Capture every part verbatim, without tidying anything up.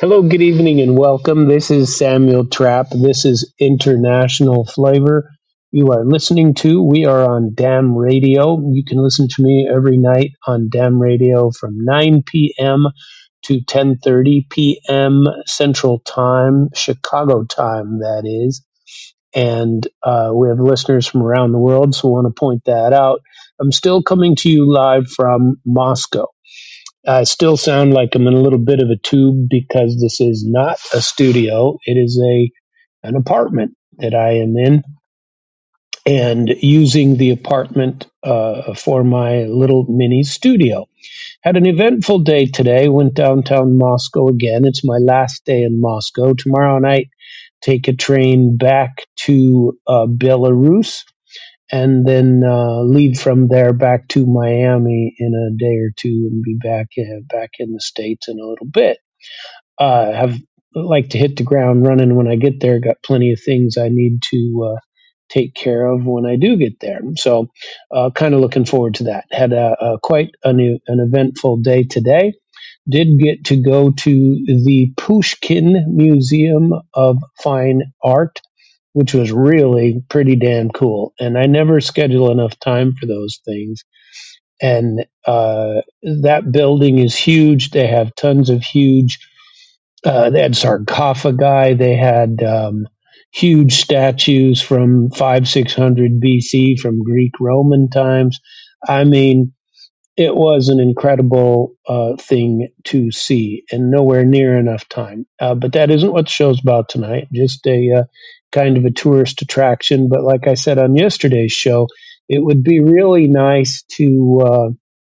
Hello, good evening, and welcome. This is Samuel Trapp. This is International Flavor. You are listening to, we are on Dam Radio. You can listen to me every night on Dam Radio from nine p.m. to ten thirty p.m. Central Time, Chicago time, that is. And uh, we have listeners from around the world, so I want to point that out. I'm still coming to you live from Moscow. I still sound like I'm in a little bit of a tube because this is not a studio. It is a an apartment that I am in and using the apartment uh, for my little mini studio. Had an eventful day today. Went downtown Moscow again. It's my last day in Moscow. Tomorrow night, take a train back to uh, Belarus and then uh, leave from there back to Miami in a day or two, and be back in, back in the States in a little bit. Uh, have like to hit the ground running when I get there. Got plenty of things I need to uh, take care of when I do get there. So, uh, kind of looking forward to that. Had a, a quite an, an eventful day today. Did get to go to the Pushkin Museum of Fine Art, which was really pretty damn cool. And I never schedule enough time for those things. And uh, that building is huge. They have tons of huge, uh, they had sarcophagi. They had um, huge statues from five, six hundred B C from Greek Roman times. I mean, it was an incredible uh, thing to see, and nowhere near enough time. Uh, but that isn't what the show's about tonight. Just a uh, kind of a tourist attraction. But like I said on yesterday's show, it would be really nice to uh,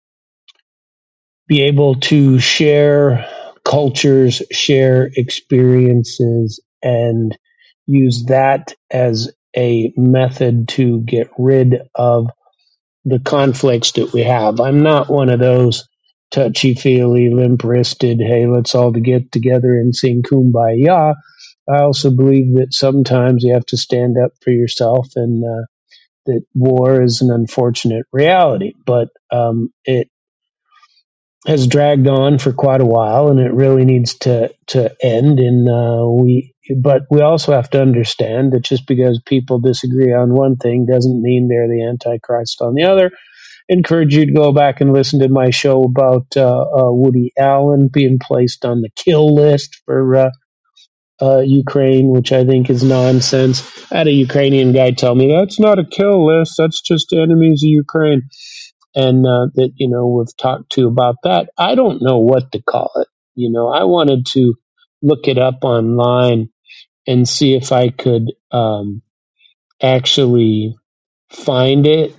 be able to share cultures, share experiences, and use that as a method to get rid of the conflicts that we have. I'm not one of those touchy feely, limp wristed, hey, let's all get together and sing kumbaya. I also believe that sometimes you have to stand up for yourself, and uh, that war is an unfortunate reality. But um, it has dragged on for quite a while, and it really needs to to end. And uh, we, but we also have to understand that just because people disagree on one thing doesn't mean they're the Antichrist on the other. Encourage you to go back and listen to my show about uh, uh, Woody Allen being placed on the kill list for uh, uh, Ukraine, which I think is nonsense. I had a Ukrainian guy tell me that's not a kill list; that's just enemies of Ukraine. And uh, that, you know, we've talked to about that. I don't know what to call it. You know, I wanted to look it up online and see if I could um, actually find it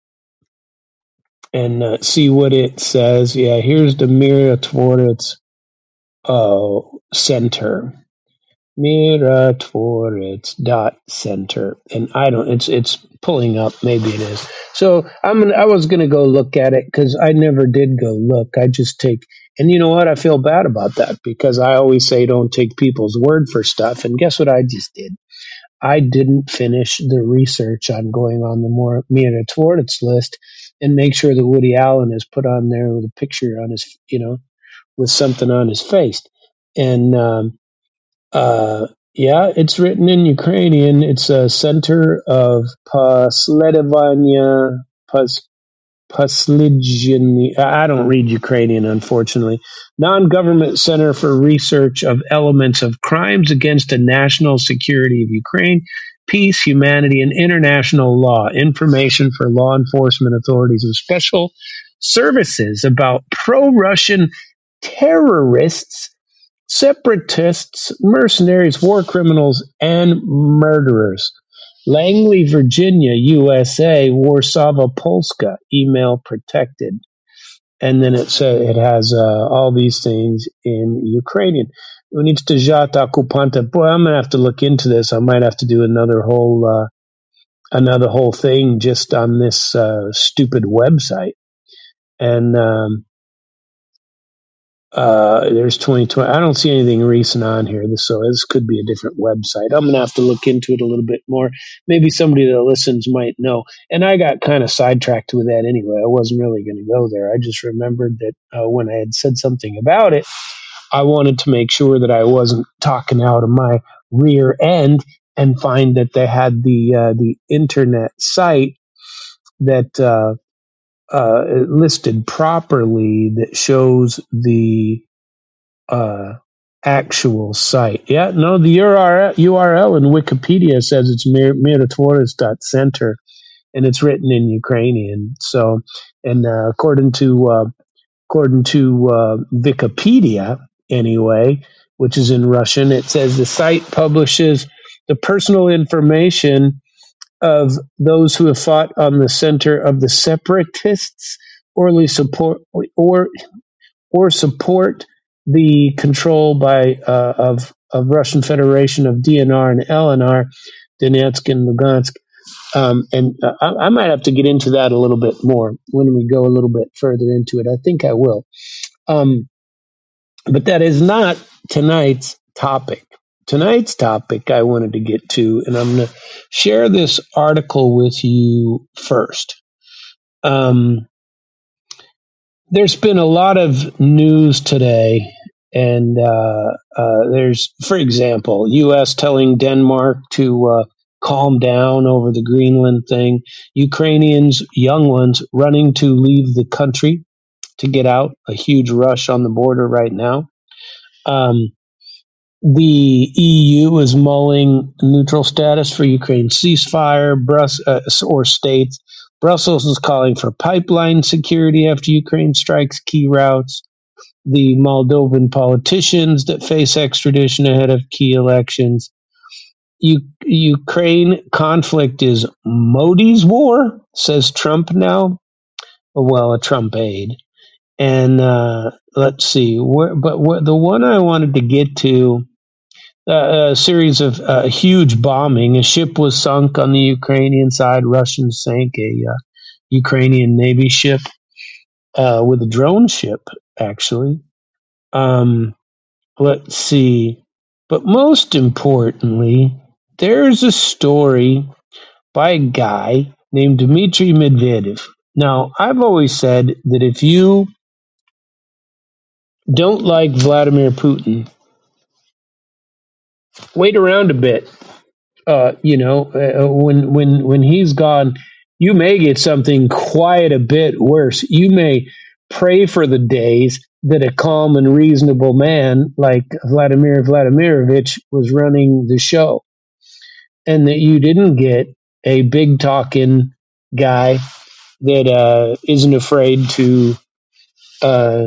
and uh, see what it says. Yeah, here's the Mirotvorets uh, Center. Mirotvorets dot center. And I don't, it's, it's pulling up. Maybe it is. So I'm gonna, I was going to go look at it because I never did go look. I just take, and you know what? I feel bad about that because I always say don't take people's word for stuff. And guess what I just did? I didn't finish the research on going on the more Mirotvorets list and make sure that Woody Allen is put on there with a picture on his, you know, with something on his face. And, um, uh, yeah, it's written in Ukrainian. It's a center of Posledovania, Pas, Posledjany. I don't read Ukrainian, unfortunately. Non-government center for research of elements of crimes against the national security of Ukraine, peace, humanity, and international law. Information for law enforcement authorities and special services about pro-Russian terrorists, separatists, mercenaries, war criminals, and murderers. Langley, Virginia, U S A, Warsaw, Polska, email protected. And then it says it has uh, all these things in Ukrainian. Units to Jata Kupanta. Boy, I'm gonna have to look into this. I might have to do another whole uh, another whole thing just on this uh, stupid website. And um, Uh, there's twenty twenty. I don't see anything recent on here, so this could be a different website. I'm gonna have to look into it a little bit more. Maybe somebody that listens might know. And I got kind of sidetracked with that anyway. I wasn't really going to go there. I just remembered that uh, when I had said something about it, I wanted to make sure that I wasn't talking out of my rear end and find that they had the uh, the internet site that uh, uh, listed properly that shows the uh, actual site. Yeah, no, the U R L, U R L in Wikipedia says it's mir- mirotvoris dot center, and it's written in Ukrainian. So, and uh, according to uh, according to uh, Wikipedia, anyway, which is in Russian, it says the site publishes the personal information of those who have fought on the center of the separatists or support or or support the control by uh, of of Russian Federation of D N R and L N R, Donetsk and Lugansk. Um, and uh, I, I might have to get into that a little bit more when we go a little bit further into it. I think I will. Um, but that is not tonight's topic. Tonight's topic I wanted to get to, and I'm going to share this article with you first. Um, there's been a lot of news today, and uh, uh, there's, for example, U S telling Denmark to uh, calm down over the Greenland thing, Ukrainians, young ones, running to leave the country to get out, a huge rush on the border right now. Um, the E U is mulling neutral status for Ukraine's ceasefire, Brus- uh, or states. Brussels is calling for pipeline security after Ukraine strikes key routes. The Moldovan politicians that face extradition ahead of key elections. U- Ukraine conflict is Modi's war, says Trump now. Well, a Trump aide. And uh, let's see, where, but what, the one I wanted to get to, uh, a series of uh, huge bombing. A ship was sunk on the Ukrainian side. Russians sank a uh, Ukrainian Navy ship uh, with a drone ship, actually. Um, let's see. But most importantly, there's a story by a guy named Dmitry Medvedev. Now, I've always said that if you don't like Vladimir Putin, wait around a bit. Uh, you know, uh, when when when he's gone, you may get something quite a bit worse. You may pray for the days that a calm and reasonable man like Vladimir Vladimirovich was running the show, and that you didn't get a big talking guy that uh, isn't afraid to uh,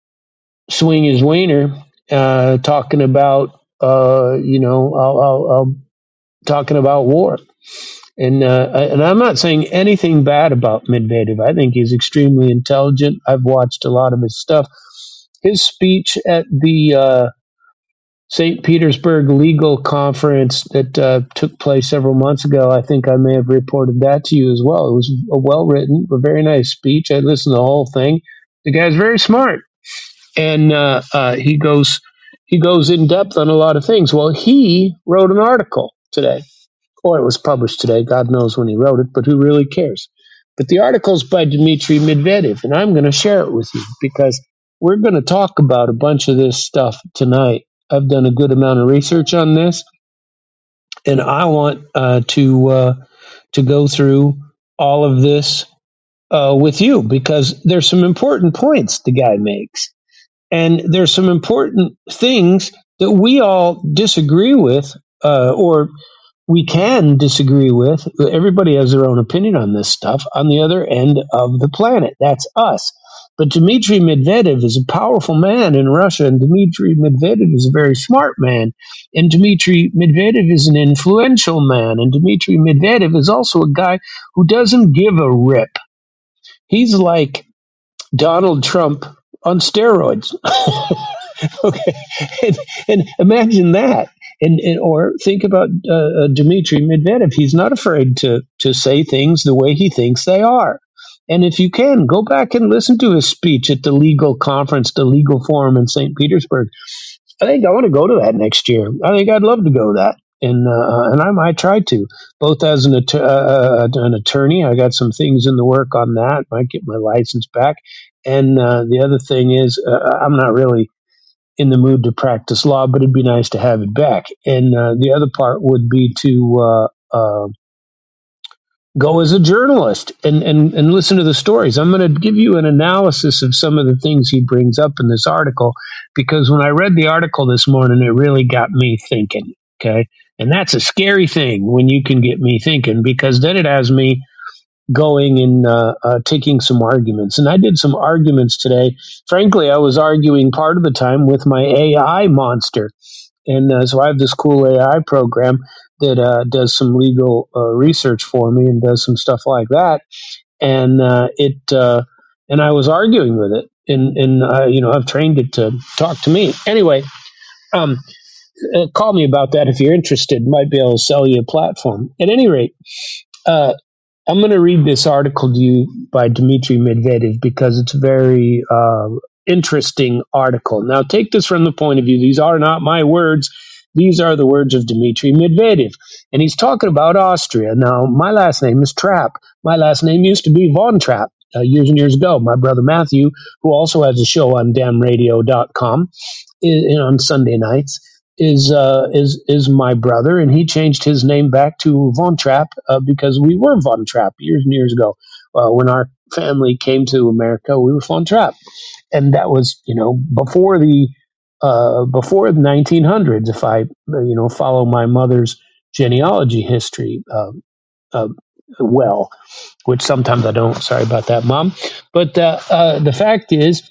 swing his wiener, uh, talking about uh, you know, I'll, I'll, I'll talking about war. And uh, and I'm not saying anything bad about Medvedev. I think he's extremely intelligent. I've watched a lot of his stuff. His speech at the uh, Saint Petersburg legal conference that uh, took place several months ago, I think I may have reported that to you as well. It was a well-written, a very nice speech. I listened to the whole thing. The guy's very smart, and uh, uh, he goes he goes in depth on a lot of things. Well, he wrote an article today, or it was published today. God knows when he wrote it, but who really cares? But the article's by Dmitry Medvedev, and I'm going to share it with you because we're going to talk about a bunch of this stuff tonight. I've done a good amount of research on this, and I want uh, to uh, to go through all of this uh, with you because there's some important points the guy makes, and there's some important things that we all disagree with, uh, or we can disagree with. Everybody has their own opinion on this stuff on the other end of the planet. That's us. But Dmitry Medvedev is a powerful man in Russia, and Dmitry Medvedev is a very smart man, and Dmitry Medvedev is an influential man, and Dmitry Medvedev is also a guy who doesn't give a rip. He's like Donald Trump on steroids. Okay, and, and imagine that. And, and or think about uh, Dmitry Medvedev. He's not afraid to to say things the way he thinks they are. And if you can, go back and listen to his speech at the legal conference, the legal forum in Saint Petersburg. I think I want to go to that next year. I think I'd love to go to that. And uh, and I might try to, both as an, att- uh, an attorney. I got some things in the work on that. Might get my license back. And uh, the other thing is, uh, I'm not really in the mood to practice law, but it'd be nice to have it back. And uh, the other part would be to uh, uh, go as a journalist and, and, and listen to the stories. I'm going to give you an analysis of some of the things he brings up in this article, because when I read the article this morning, it really got me thinking. Okay. And that's a scary thing when you can get me thinking, because then it has me going and uh, uh, taking some arguments. And I did some arguments today. Frankly, I was arguing part of the time with my A I monster. And uh, so I have this cool A I program that uh, does some legal uh, research for me and does some stuff like that. And uh, it uh, and I was arguing with it, and and uh, you know I've trained it to talk to me. Anyway, um, uh, call me about that if you're interested. Might be able to sell you a platform. At any rate, uh, I'm going to read this article to you by Dmitry Medvedev because it's a very uh, interesting article. Now, take this from the point of view. These are not my words. These are the words of Dmitry Medvedev. And he's talking about Austria. Now, my last name is Trapp. My last name used to be Von Trapp uh, years and years ago. My brother Matthew, who also has a show on damn radio dot com is, on Sunday nights, is uh, is is my brother, and he changed his name back to Von Trapp uh, because we were Von Trapp years and years ago. Uh, when our family came to America, we were Von Trapp, and that was, you know, before the uh, before the nineteen hundreds. If I, you know, follow my mother's genealogy history uh, uh, well, which sometimes I don't. Sorry about that, Mom. But uh, uh, the fact is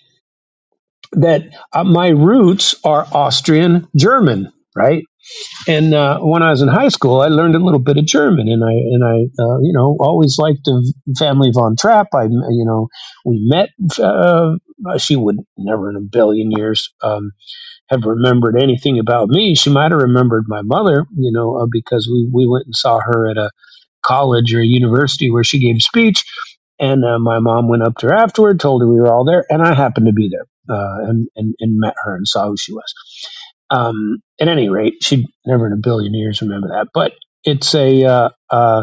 that uh, my roots are Austrian German, right? And uh, when I was in high school, I learned a little bit of German, and I and I, uh, you know, always liked the family Von Trapp. I, you know, we met. Uh, she would never in a billion years um, have remembered anything about me. She might have remembered my mother, you know, uh, because we we went and saw her at a college or a university where she gave a speech, and uh, my mom went up to her afterward, told her we were all there, and I happened to be there uh, and, and and met her and saw who she was. Um, at any rate, she'd never in a billion years remember that. But it's a uh, uh,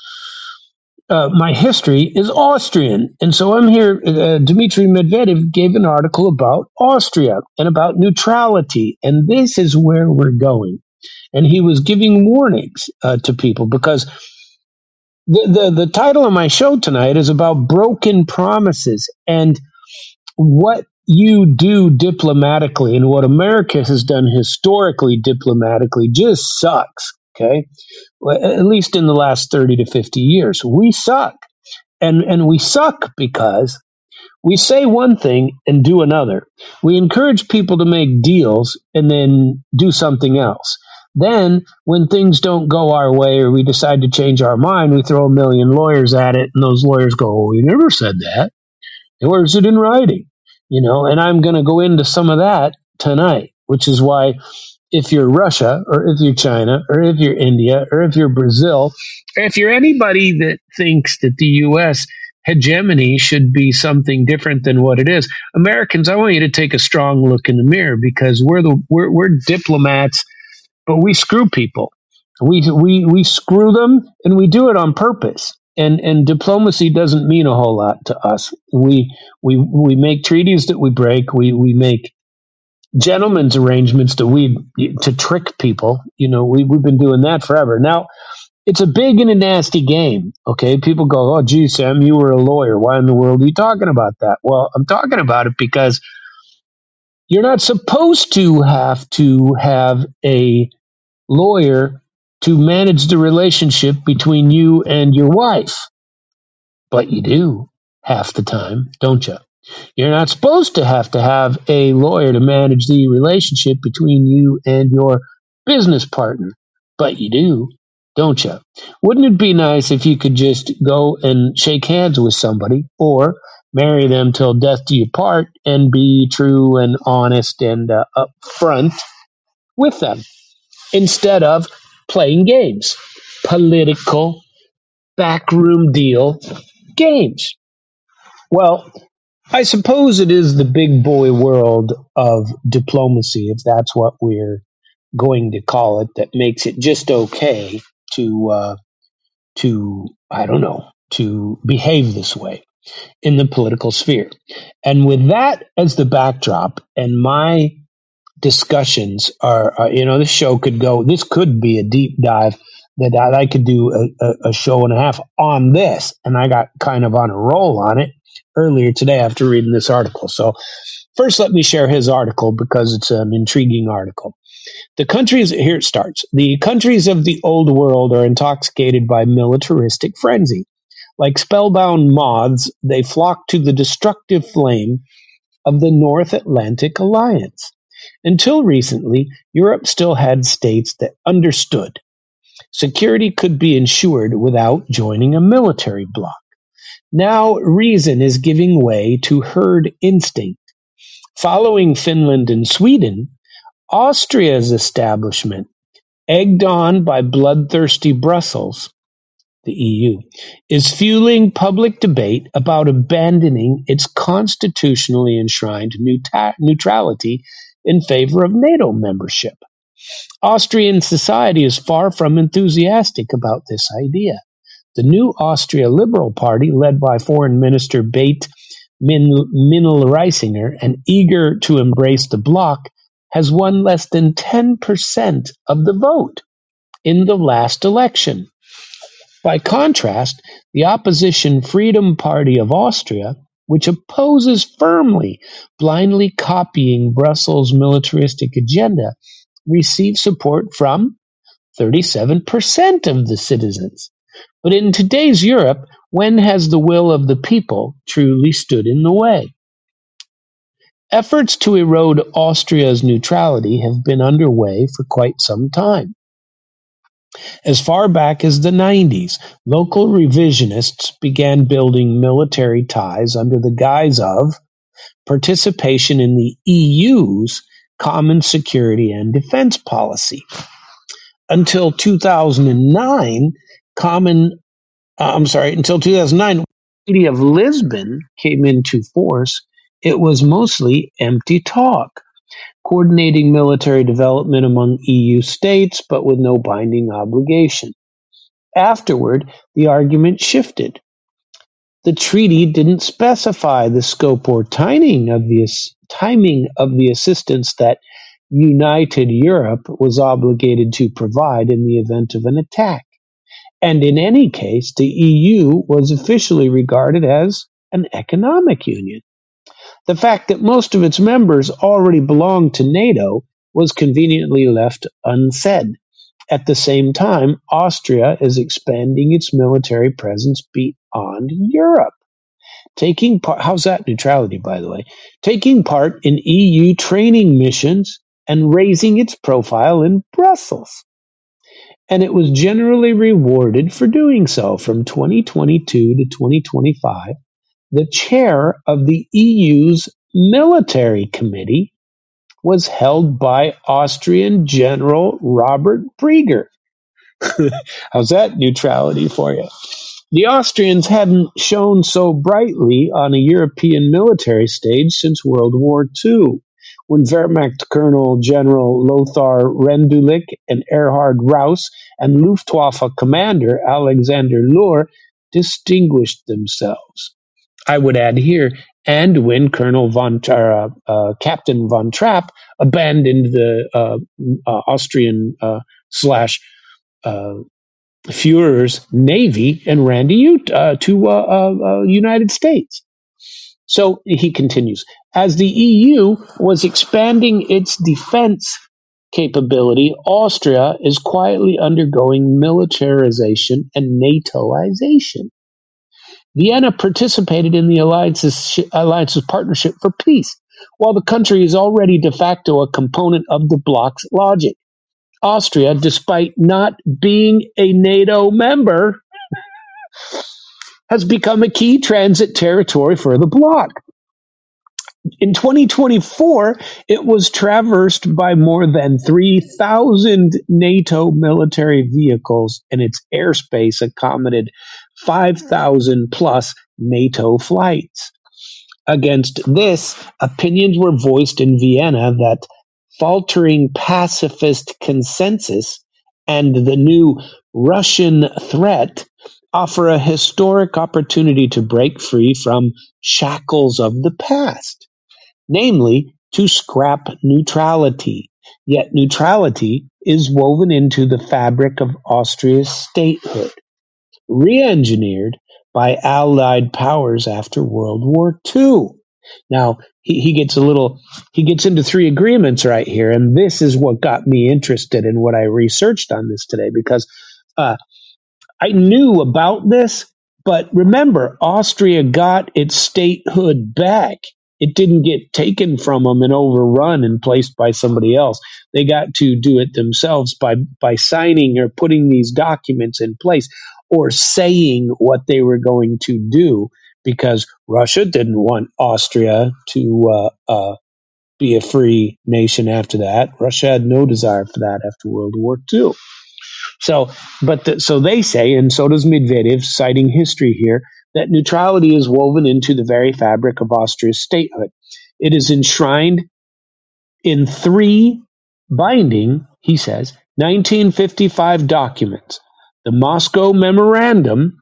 uh, my history is Austrian, and so I'm here. Uh, Dmitry Medvedev gave an article about Austria and about neutrality, and this is where we're going. And he was giving warnings uh, to people because the, the the title of my show tonight is about broken promises and what you do diplomatically and what America has done historically diplomatically just sucks. Okay, well, at least in the last thirty to fifty years, we suck, and and we suck because we say one thing and do another. We encourage people to make deals and then do something else. Then, when things don't go our way or we decide to change our mind, we throw a million lawyers at it, and those lawyers go, "Oh, we never said that. Where's it in writing?" You know, and I'm going to go into some of that tonight, which is why if you're Russia or if you're China or if you're India or if you're Brazil, or if you're anybody that thinks that the U S hegemony should be something different than what it is, Americans, I want you to take a strong look in the mirror because we're the we're, we're diplomats, but we screw people. We we we screw them, and we do it on purpose. And and diplomacy doesn't mean a whole lot to us. We we we make treaties that we break. We we make gentlemen's arrangements that we to trick people. You know, we we've been doing that forever. Now, it's a big and a nasty game. Okay, people go, "Oh, gee, Sam, you were a lawyer. Why in the world are you talking about that?" Well, I'm talking about it because you're not supposed to have to have a lawyer to manage the relationship between you and your wife. But you do half the time, don't you? You're not supposed to have to have a lawyer to manage the relationship between you and your business partner. But you do, don't you? Wouldn't it be nice if you could just go and shake hands with somebody or marry them till death do you part and be true and honest and uh, upfront with them instead of playing games, political backroom deal games? Well, I suppose it is the big boy world of diplomacy, if that's what we're going to call it, that makes it just okay to uh, to I don't know to behave this way in the political sphere. And with that as the backdrop, and my discussions are, uh, you know, this show could go, this could be a deep dive that I, I could do a, a, a show and a half on this. And I got kind of on a roll on it earlier today after reading this article. So first, let me share his article because it's an intriguing article. The countries, here it starts. The countries of the old world are intoxicated by militaristic frenzy. Like spellbound moths, they flock to the destructive flame of the North Atlantic Alliance. Until recently, Europe still had states that understood security could be ensured without joining a military bloc. Now reason is giving way to herd instinct. Following Finland and Sweden, Austria's establishment, egged on by bloodthirsty Brussels, the E U, is fueling public debate about abandoning its constitutionally enshrined neuta- neutrality in favor of NATO membership. Austrian society is far from enthusiastic about this idea. The new Austria Liberal Party, led by Foreign Minister Bate Minl-Reisinger and eager to embrace the bloc, has won less than ten percent of the vote in the last election. By contrast, the opposition Freedom Party of Austria, which opposes firmly blindly copying Brussels' militaristic agenda, receives support from thirty-seven percent of the citizens. But in today's Europe, when has the will of the people truly stood in the way? Efforts to erode Austria's neutrality have been underway for quite some time. As far back as the nineties, local revisionists began building military ties under the guise of participation in the E U's common security and defense policy. Until two thousand nine, common, uh, I'm sorry, until two thousand nine, the Treaty of Lisbon came into force, it was mostly empty talk, coordinating military development among E U states, but with no binding obligation. Afterward, the argument shifted. The treaty didn't specify the scope or timing of the, timing of the assistance that United Europe was obligated to provide in the event of an attack. And in any case, the E U was officially regarded as an economic union. The fact that most of its members already belonged to NATO was conveniently left unsaid. At the same time, Austria is expanding its military presence beyond Europe. Taking part, how's that neutrality, by the way? Taking part in E U training missions and raising its profile in Brussels. And it was generally rewarded for doing so. From twenty twenty-two to twenty twenty-five, the chair of the E U's military committee was held by Austrian General Robert Brieger. How's that neutrality for you? The Austrians hadn't shone so brightly on a European military stage since World War Two, when Wehrmacht Colonel General Lothar Rendulic and Erhard Raus and Luftwaffe Commander Alexander Lohr distinguished themselves. I would add here, and when Colonel von uh, uh, Captain von Trapp abandoned the uh, uh, Austrian uh, slash uh, Führer's navy and ran to Utah, to uh, uh, uh, United States. So he continues, as the E U was expanding its defense capability, Austria is quietly undergoing militarization and NATOization. Vienna participated in the alliance's, alliance's partnership for peace, while the country is already de facto a component of the bloc's logic. Austria, despite not being a NATO member, has become a key transit territory for the bloc. In twenty twenty-four, it was traversed by more than three thousand NATO military vehicles, and its airspace accommodated five thousand plus NATO flights. Against this, opinions were voiced in Vienna that faltering pacifist consensus and the new Russian threat offer a historic opportunity to break free from shackles of the past. Namely, to scrap neutrality. Yet neutrality is woven into the fabric of Austria's statehood, re-engineered by Allied powers after World War Two. Now, he, he gets a little, he gets into three agreements right here, and this is what got me interested in what I researched on this today, because uh, I knew about this, but remember, Austria got its statehood back. It didn't get taken from them and overrun and placed by somebody else. They got to do it themselves by, by signing or putting these documents in place or saying what they were going to do, because Russia didn't want Austria to uh, uh, be a free nation after that. Russia had no desire for that after World War Two. So, but the, so they say, and so does Medvedev, citing history here, that neutrality is woven into the very fabric of Austria's statehood. It is enshrined in three binding, he says, nineteen fifty-five documents: the Moscow Memorandum.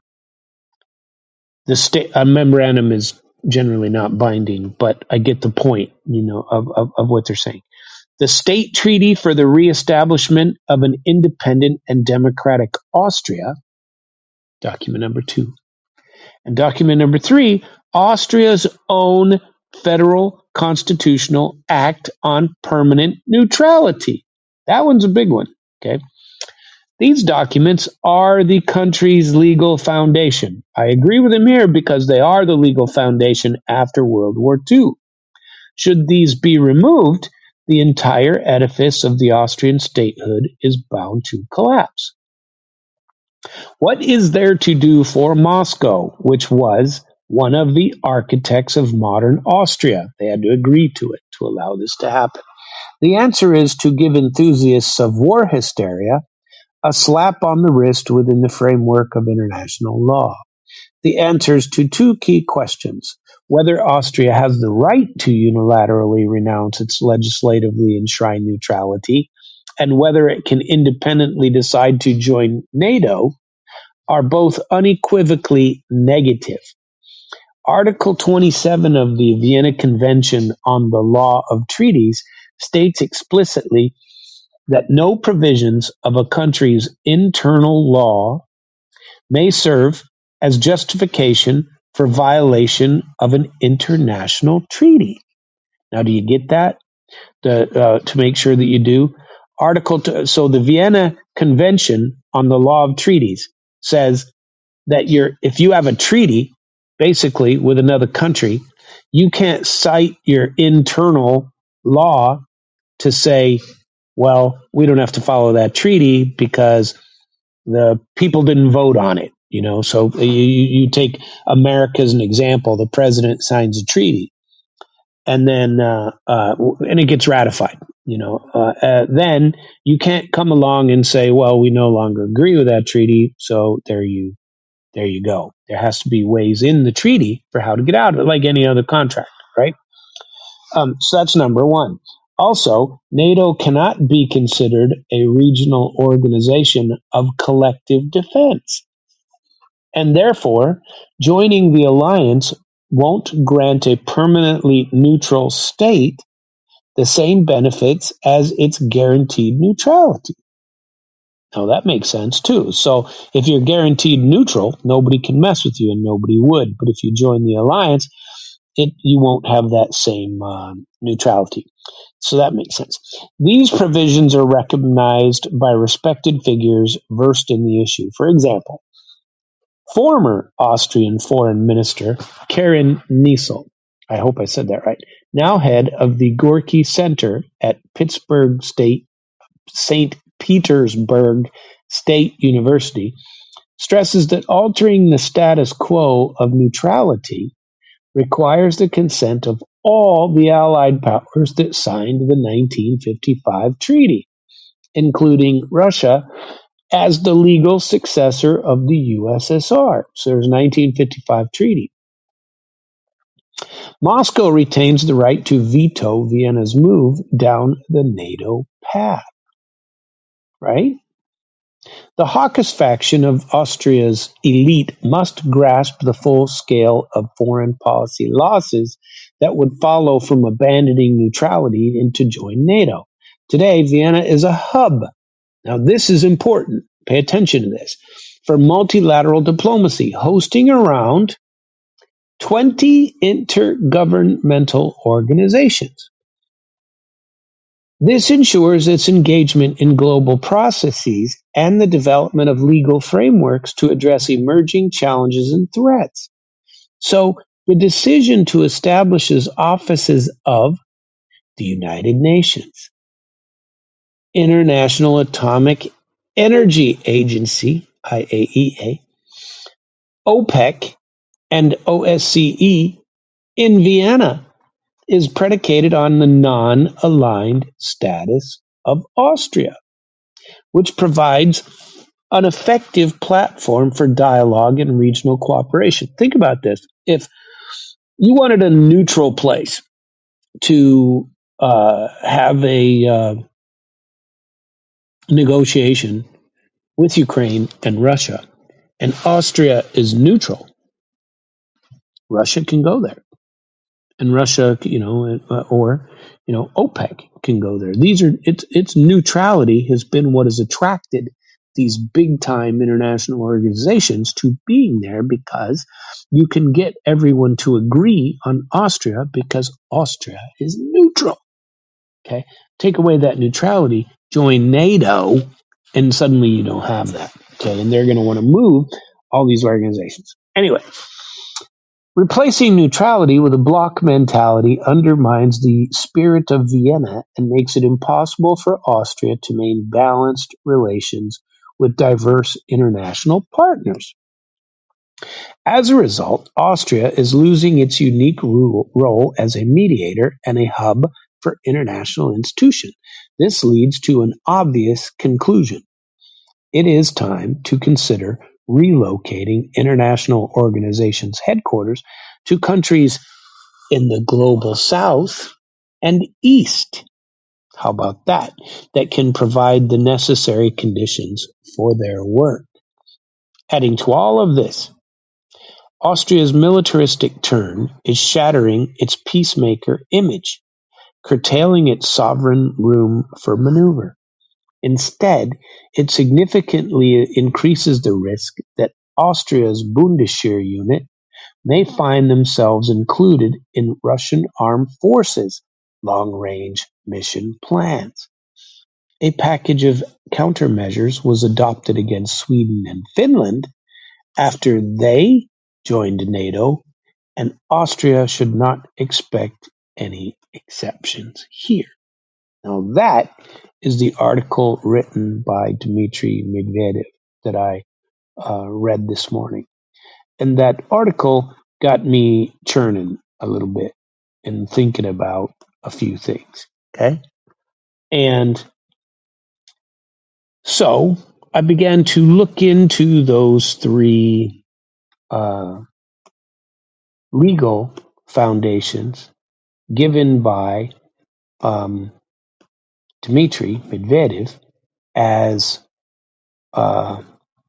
The state a memorandum is generally not binding, but I get the point, you know, of, of, of what they're saying. The State Treaty for the Reestablishment of an Independent and Democratic Austria, document number two. And document number three, Austria's own Federal Constitutional Act on Permanent Neutrality. That one's a big one, okay? These documents are the country's legal foundation. I agree with him here because they are the legal foundation after World War Two. Should these be removed, the entire edifice of the Austrian statehood is bound to collapse. What is there to do for Moscow, which was one of the architects of modern Austria? They had to agree to it to allow this to happen. The answer is to give enthusiasts of war hysteria a slap on the wrist within the framework of international law. The answers to two key questions: whether Austria has the right to unilaterally renounce its legislatively enshrined neutrality, and whether it can independently decide to join NATO, are both unequivocally negative. Article twenty-seven of the Vienna Convention on the Law of Treaties states explicitly that no provisions of a country's internal law may serve as justification for violation of an international treaty. Now, do you get that? The, uh, to make sure that you do. Article two, so the Vienna Convention on the Law of Treaties says that you're, if you have a treaty, basically with another country, you can't cite your internal law to say, well, we don't have to follow that treaty because the people didn't vote on it. You know, so you, you take America as an example. The president signs a treaty, and then uh, uh, and it gets ratified. You know, uh, uh, then you can't come along and say, well, we no longer agree with that treaty. So there you, there you go. There has to be ways in the treaty for how to get out of it, like any other contract, right? Um, so that's number one. Also, NATO cannot be considered a regional organization of collective defense. And therefore, joining the alliance won't grant a permanently neutral state the same benefits as its guaranteed neutrality. Now, that makes sense, too. So if you're guaranteed neutral, nobody can mess with you, and nobody would. But if you join the alliance, it you won't have that same uh, neutrality. So that makes sense. These provisions are recognized by respected figures versed in the issue. For example, former Austrian Foreign Minister Karin Niesel, I hope I said that right, now head of the Gorky Center at Pittsburgh State, Saint Petersburg State University, stresses that altering the status quo of neutrality requires the consent of all the Allied powers that signed the nineteen fifty-five treaty, including Russia as the legal successor of the U S S R. So there's a nineteen fifty-five treaty. Moscow retains the right to veto Vienna's move down the NATO path, right? The hawkish faction of Austria's elite must grasp the full scale of foreign policy losses that would follow from abandoning neutrality and to join NATO. Today, Vienna is a hub. Now, this is important. Pay attention to this. For multilateral diplomacy, hosting around twenty intergovernmental organizations. This ensures its engagement in global processes and the development of legal frameworks to address emerging challenges and threats. So, the decision to establish offices of the United Nations, International Atomic Energy Agency, I A E A, OPEC, and O S C E in Vienna is predicated on the non-aligned status of Austria, which provides an effective platform for dialogue and regional cooperation. Think about this. If you wanted a neutral place to uh, have a uh, negotiation with Ukraine and Russia, and Austria is neutral, Russia can go there. And Russia, you know, uh, or, you know, OPEC can go there. These are, it's, its neutrality has been what has attracted these big time international organizations to being there, because you can get everyone to agree on Austria because Austria is neutral. Okay. Take away that neutrality, join NATO, and suddenly you don't have that. Okay. And they're going to want to move all these organizations. Anyway, replacing neutrality with a bloc mentality undermines the spirit of Vienna and makes it impossible for Austria to maintain balanced relations with diverse international partners. As a result, Austria is losing its unique rule, role as a mediator and a hub for international institutions. This leads to an obvious conclusion. It is time to consider relocating international organizations' headquarters to countries in the global south and east. How about that? That can provide the necessary conditions for their work. Adding to all of this, Austria's militaristic turn is shattering its peacemaker image, curtailing its sovereign room for maneuver. Instead, it significantly increases the risk that Austria's Bundesheer unit may find themselves included in Russian armed forces' long-range mission plans. A package of countermeasures was adopted against Sweden and Finland after they joined NATO, and Austria should not expect any exceptions here. Now that is the article written by Dmitry Medvedev that I uh, read this morning. And that article got me churning a little bit and thinking about a few things. Okay. And so I began to look into those three uh, legal foundations given by um, Dmitry Medvedev as uh,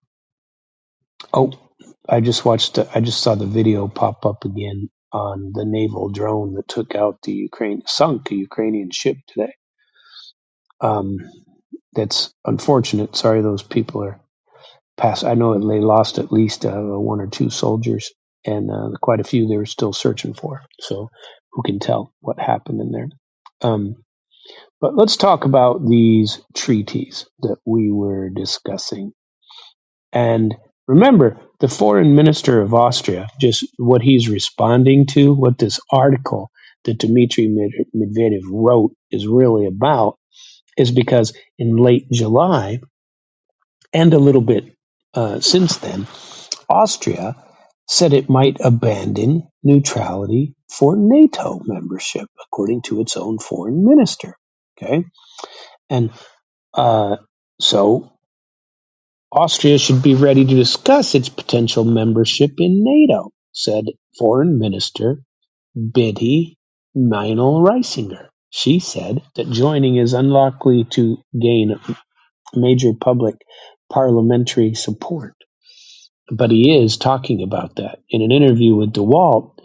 oh I just watched the, I just saw the video pop up again on the naval drone that took out the Ukraine sunk a Ukrainian ship today. Um, that's unfortunate. Sorry, those people are passed. I know they lost at least uh, one or two soldiers, and uh, quite a few they were still searching for. So who can tell what happened in there? Um, but let's talk about these treaties that we were discussing. And remember, the foreign minister of Austria, just what he's responding to, what this article that Dmitry Medvedev wrote is really about, is because in late July and a little bit uh, since then, Austria said it might abandon neutrality for NATO membership, according to its own foreign minister. Okay, and uh, so Austria should be ready to discuss its potential membership in NATO, said Foreign Minister Betty Meinl-Reisinger. She said that joining is unlikely to gain major public parliamentary support. But he is talking about that. In an interview with DeWalt,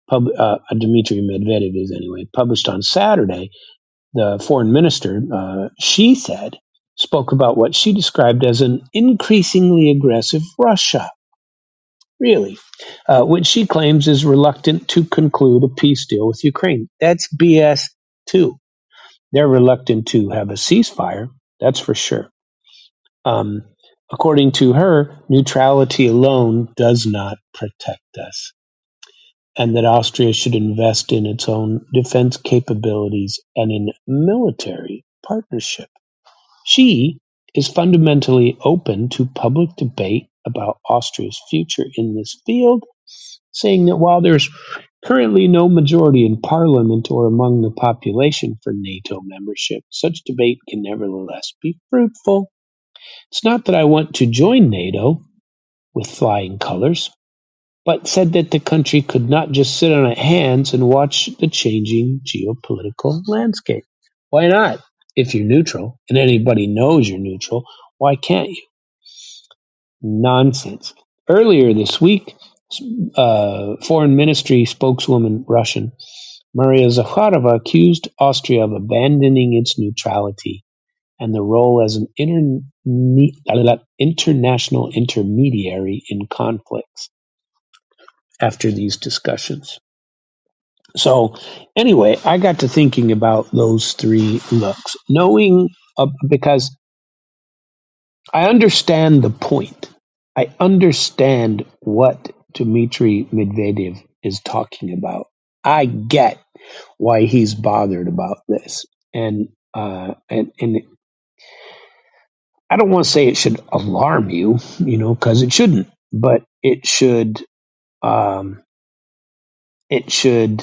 pub, uh, Dmitry Medvedev is anyway, published on Saturday, the foreign minister, uh, she said, spoke about what she described as an increasingly aggressive Russia, really, uh, which she claims is reluctant to conclude a peace deal with Ukraine. That's B S too. They're reluctant to have a ceasefire, that's for sure. Um, according to her, neutrality alone does not protect us, and that Austria should invest in its own defense capabilities and in military partnership. She is fundamentally open to public debate about Austria's future in this field, saying that while there's currently no majority in parliament or among the population for NATO membership, such debate can nevertheless be fruitful. It's not that I want to join NATO with flying colors, but said that the country could not just sit on its hands and watch the changing geopolitical landscape. Why not? If you're neutral and anybody knows you're neutral, why can't you? Nonsense. Earlier this week, uh, Foreign Ministry spokeswoman Russian Maria Zakharova accused Austria of abandoning its neutrality and the role as an inter- international intermediary in conflicts after these discussions. So anyway, I got to thinking about those three looks, knowing uh, because I understand the point. I understand what Dmitry Medvedev is talking about. I get why he's bothered about this, and uh, and and I don't want to say it should alarm you, you know, because it shouldn't, but it should. Um, it should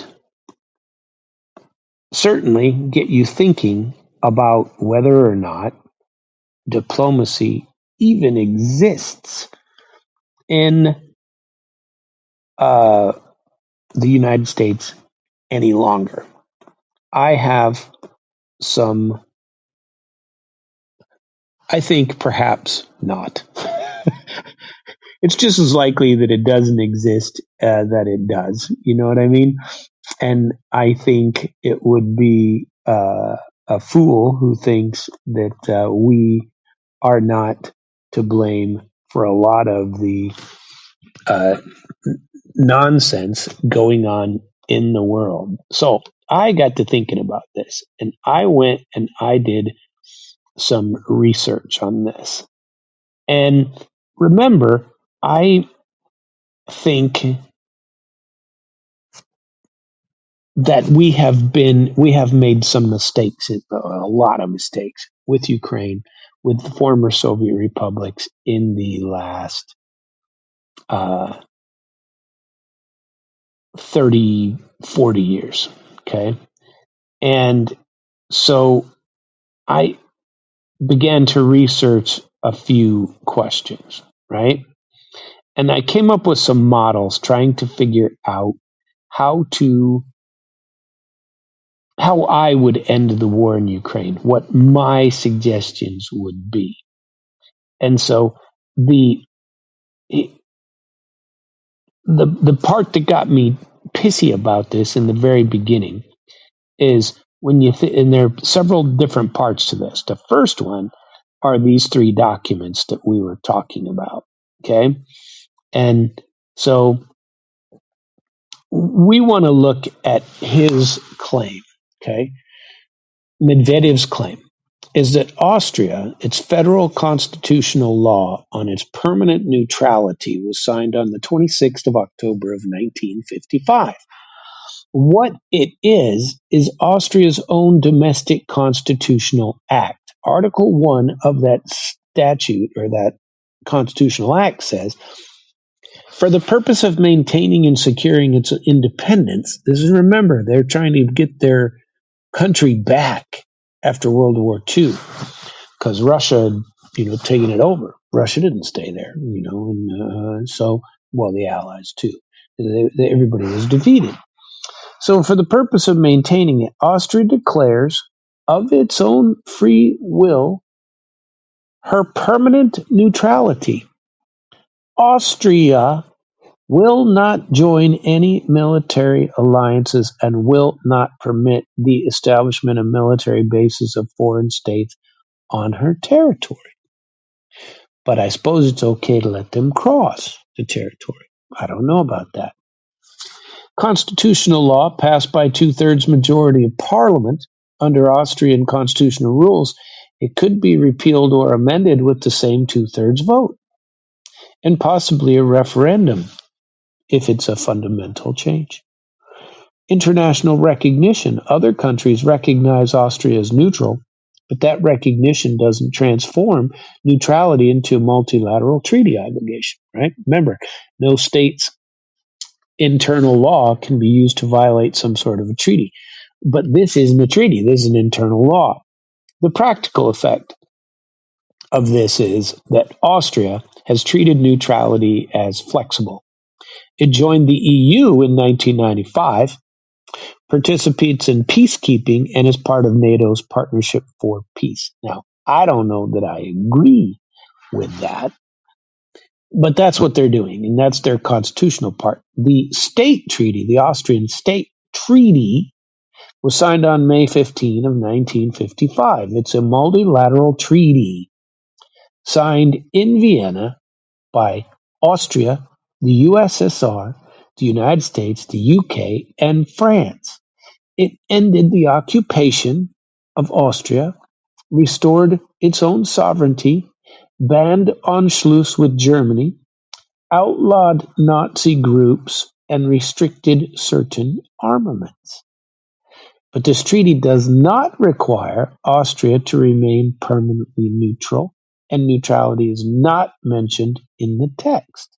certainly get you thinking about whether or not diplomacy even exists in uh, the United States any longer. I have some, I think perhaps not. It's just as likely that it doesn't exist uh, that it does. You know what I mean? And I think it would be uh, a fool who thinks that uh, we are not to blame for a lot of the uh, nonsense going on in the world. So I got to thinking about this, and I went and I did some research on this. And remember, I think that we have been we have made some mistakes, a lot of mistakes with Ukraine, with the former Soviet republics in the last uh, thirty, forty years. Okay. And so I began to research a few questions, right? And I came up with some models trying to figure out how to how I would end the war in Ukraine, what my suggestions would be. And so the the the part that got me pissy about this in the very beginning is when you th- and there are several different parts to this. The first one are these three documents that we were talking about, okay? And so we want to look at his claim, okay? Medvedev's claim is that Austria, its federal constitutional law on its permanent neutrality was signed on the twenty-sixth of October of nineteen fifty-five. What it is, is Austria's own domestic constitutional act. Article one of that statute or that constitutional act says, for the purpose of maintaining and securing its independence, this is, remember, they're trying to get their country back after World War Two because Russia had, you know, taken it over. Russia didn't stay there, you know, and uh, so, well, the Allies too. They, they, everybody was defeated. So for the purpose of maintaining it, Austria declares of its own free will her permanent neutrality. Austria will not join any military alliances and will not permit the establishment of military bases of foreign states on her territory. But I suppose it's okay to let them cross the territory. I don't know about that. Constitutional law passed by two-thirds majority of Parliament under Austrian constitutional rules, it could be repealed or amended with the same two-thirds vote, and possibly a referendum if it's a fundamental change. International recognition. Other countries recognize Austria as neutral, but that recognition doesn't transform neutrality into a multilateral treaty obligation, right? Remember, no state's internal law can be used to violate some sort of a treaty. But this isn't a treaty, this is an internal law. The practical effect of this is that Austria has treated neutrality as flexible. It joined the E U in nineteen ninety-five, participates in peacekeeping, and is part of NATO's Partnership for Peace. Now, I don't know that I agree with that, but that's what they're doing, and that's their constitutional part. The state treaty, the Austrian state treaty, was signed on May fifteenth of nineteen fifty-five. It's a multilateral treaty signed in Vienna by Austria, the U S S R, the United States, the U K, and France. It ended the occupation of Austria, restored its own sovereignty, banned Anschluss with Germany, outlawed Nazi groups, and restricted certain armaments. But this treaty does not require Austria to remain permanently neutral, and neutrality is not mentioned in the text.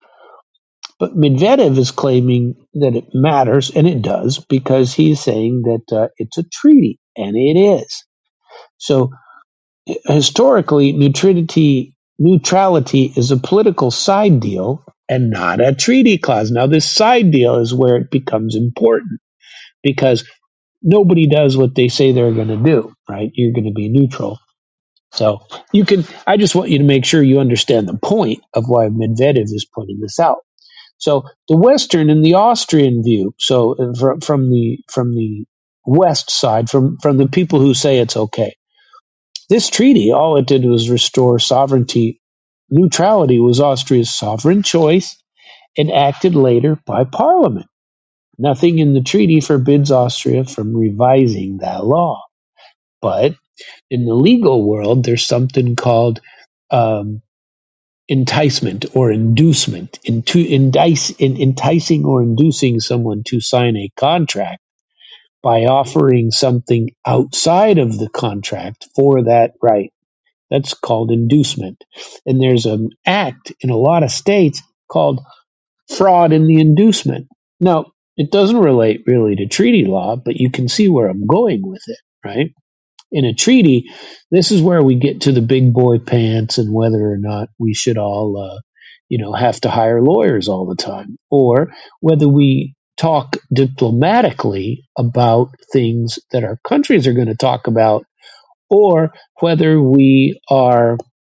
But Medvedev is claiming that it matters, and it does, because he's saying that uh, it's a treaty, and it is. So historically, neutrality, neutrality is a political side deal and not a treaty clause. Now, this side deal is where it becomes important, because nobody does what they say they're going to do, right? You're going to be neutral. So you can, I just want you to make sure you understand the point of why Medvedev is putting this out. So the Western and the Austrian view, so from, from the from the West side, from, from the people who say it's okay, this treaty, all it did was restore sovereignty. Neutrality was Austria's sovereign choice, enacted later by Parliament. Nothing in the treaty forbids Austria from revising that law. But in the legal world, there's something called um, enticement or inducement. Into, indice, in, enticing or inducing someone to sign a contract by offering something outside of the contract for that right. That's called inducement. And there's an act in a lot of states called fraud in the inducement. Now, it doesn't relate really to treaty law, but you can see where I'm going with it, right? In a treaty, this is where we get to the big boy pants and whether or not we should all, uh, you know, have to hire lawyers all the time, or whether we talk diplomatically about things that our countries are going to talk about, or whether we are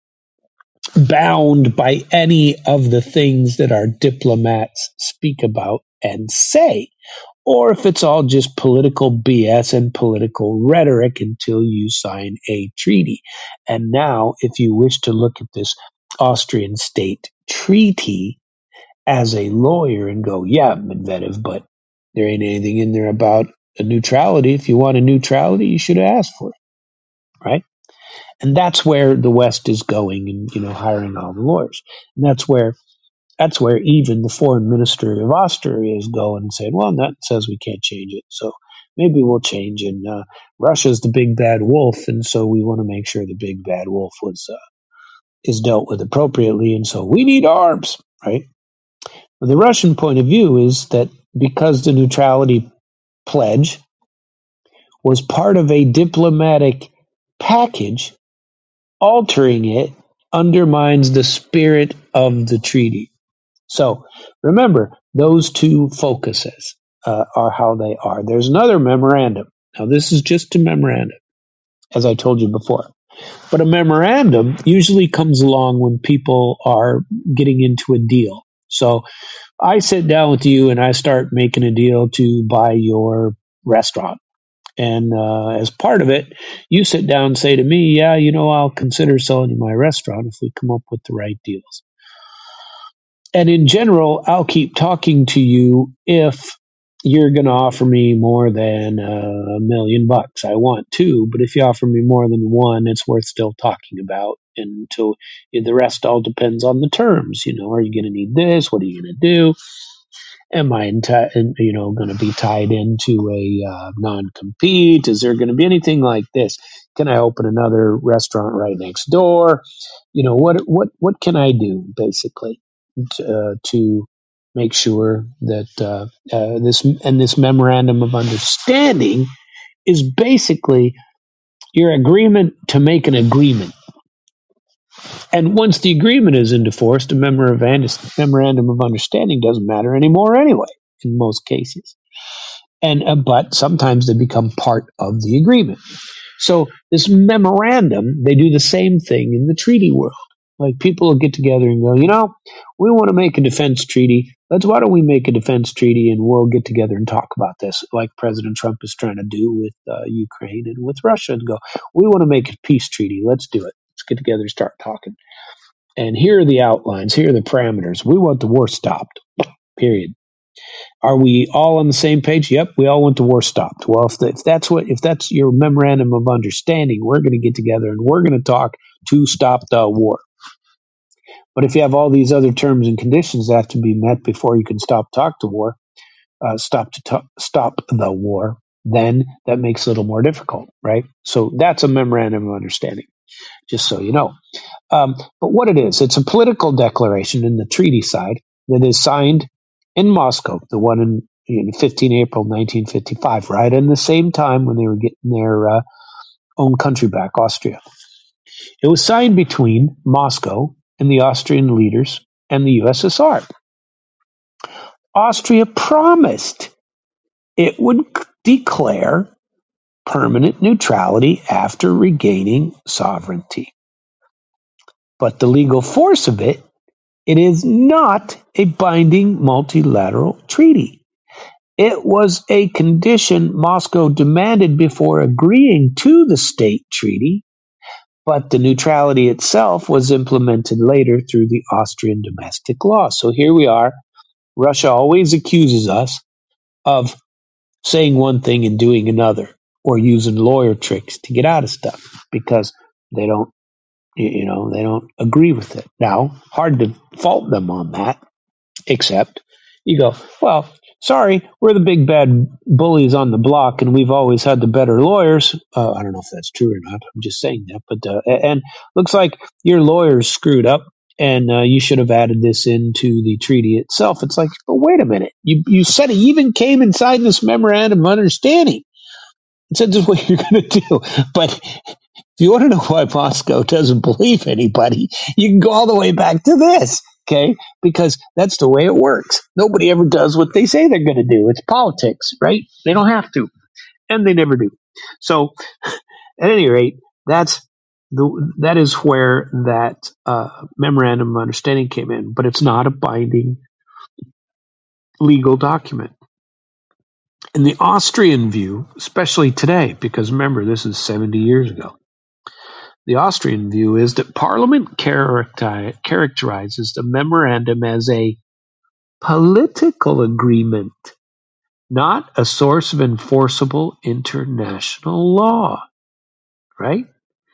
bound by any of the things that our diplomats speak about and say, or if it's all just political B S and political rhetoric until you sign a treaty. And now, if you wish to look at this Austrian state treaty as a lawyer and go, yeah, Medvedev, but there ain't anything in there about a neutrality. If you want a neutrality, you should have asked for it, right? And that's where the West is going and, you know, hiring all the lawyers. And that's where that's where even the foreign ministry of Austria is going and saying, well, that says we can't change it. So maybe we'll change. And uh, Russia's the big bad wolf. And so we want to make sure the big bad wolf was uh, is dealt with appropriately. And so we need arms, right? But the Russian point of view is that because the neutrality pledge was part of a diplomatic package, altering it undermines the spirit of the treaty. So remember, those two focuses uh, are how they are. There's another memorandum. Now, this is just a memorandum, as I told you before. But a memorandum usually comes along when people are getting into a deal. So I sit down with you and I start making a deal to buy your restaurant. And uh, as part of it, you sit down and say to me, yeah, you know, I'll consider selling you my restaurant if we come up with the right deals. And in general, I'll keep talking to you if you're going to offer me more than a million bucks. I want two, but if you offer me more than one, it's worth still talking about. And until the rest all depends on the terms. You know, are you going to need this? What are you going to do? Am I, enti- you know, going to be tied into a uh, non-compete? Is there going to be anything like this? Can I open another restaurant right next door? You know, what what what can I do basically to, uh, to make sure that uh, uh, this and this memorandum of understanding is basically your agreement to make an agreement. And once the agreement is into force, the memorandum of understanding doesn't matter anymore anyway, in most cases. And uh, but sometimes they become part of the agreement. So this memorandum, they do the same thing in the treaty world. Like people will get together and go, you know, we want to make a defense treaty. Let's why don't we make a defense treaty and we'll get together and talk about this, like President Trump is trying to do with uh, Ukraine and with Russia, and go, we want to make a peace treaty. Let's do it. Let's get together and start talking. And here are the outlines. Here are the parameters. We want the war stopped. Period. Are we all on the same page? Yep, we all want the war stopped. Well, if, the, if that's what, if that's your memorandum of understanding, we're going to get together and we're going to talk to stop the war. But if you have all these other terms and conditions that have to be met before you can stop talk to war, uh, stop to talk, stop the war, then that makes it a little more difficult, right? So that's a memorandum of understanding, just so you know. Um, but what it is, it's a political declaration in the treaty side that is signed in Moscow, the one in, in fifteenth of April nineteen fifty-five, right in the same time when they were getting their uh, own country back, Austria. It was signed between Moscow and the Austrian leaders and the U S S R. Austria promised it would declare permanent neutrality after regaining sovereignty. But the legal force of it, it is not a binding multilateral treaty. It was a condition Moscow demanded before agreeing to the state treaty, but the neutrality itself was implemented later through the Austrian domestic law. So here we are. Russia always accuses us of saying one thing and doing another, or using lawyer tricks to get out of stuff because they don't, you know, they don't agree with it. Now, hard to fault them on that. Except you go, well, sorry, we're the big bad bullies on the block, and we've always had the better lawyers. Uh, I don't know if that's true or not. I'm just saying that. But uh, and looks like your lawyers screwed up, and uh, you should have added this into the treaty itself. It's like, but wait a minute. You you said it even came inside this memorandum of understanding. It said this is what you're going to do. But if you want to know why Moscow doesn't believe anybody, you can go all the way back to this. Okay, because that's the way it works. Nobody ever does what they say they're going to do. It's politics, right? They don't have to, and they never do. So, at any rate, that's the that is where that uh, memorandum of understanding came in. But it's not a binding legal document. In the Austrian view, especially today, because remember, this is seventy years ago. The Austrian view is that Parliament character- characterizes the memorandum as a political agreement, not a source of enforceable international law, right?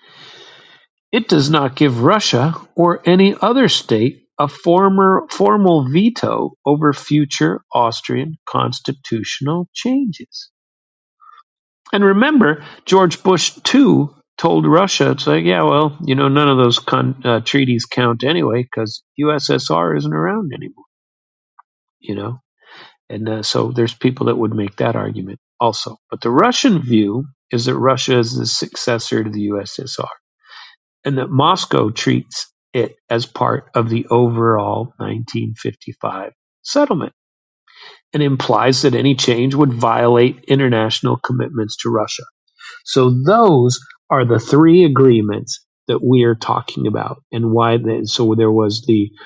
It does not give Russia or any other state a former, formal veto over future Austrian constitutional changes. And remember, George Bush the Second told Russia, it's like, yeah, well, you know, none of those con- uh, treaties count anyway because U S S R isn't around anymore, you know? And uh, so there's people that would make that argument also. But the Russian view is that Russia is the successor to the U S S R and that Moscow treats it as part of the overall nineteen fifty-five settlement and implies that any change would violate international commitments to Russia. So those are the three agreements that we are talking about, and why. They, so there was the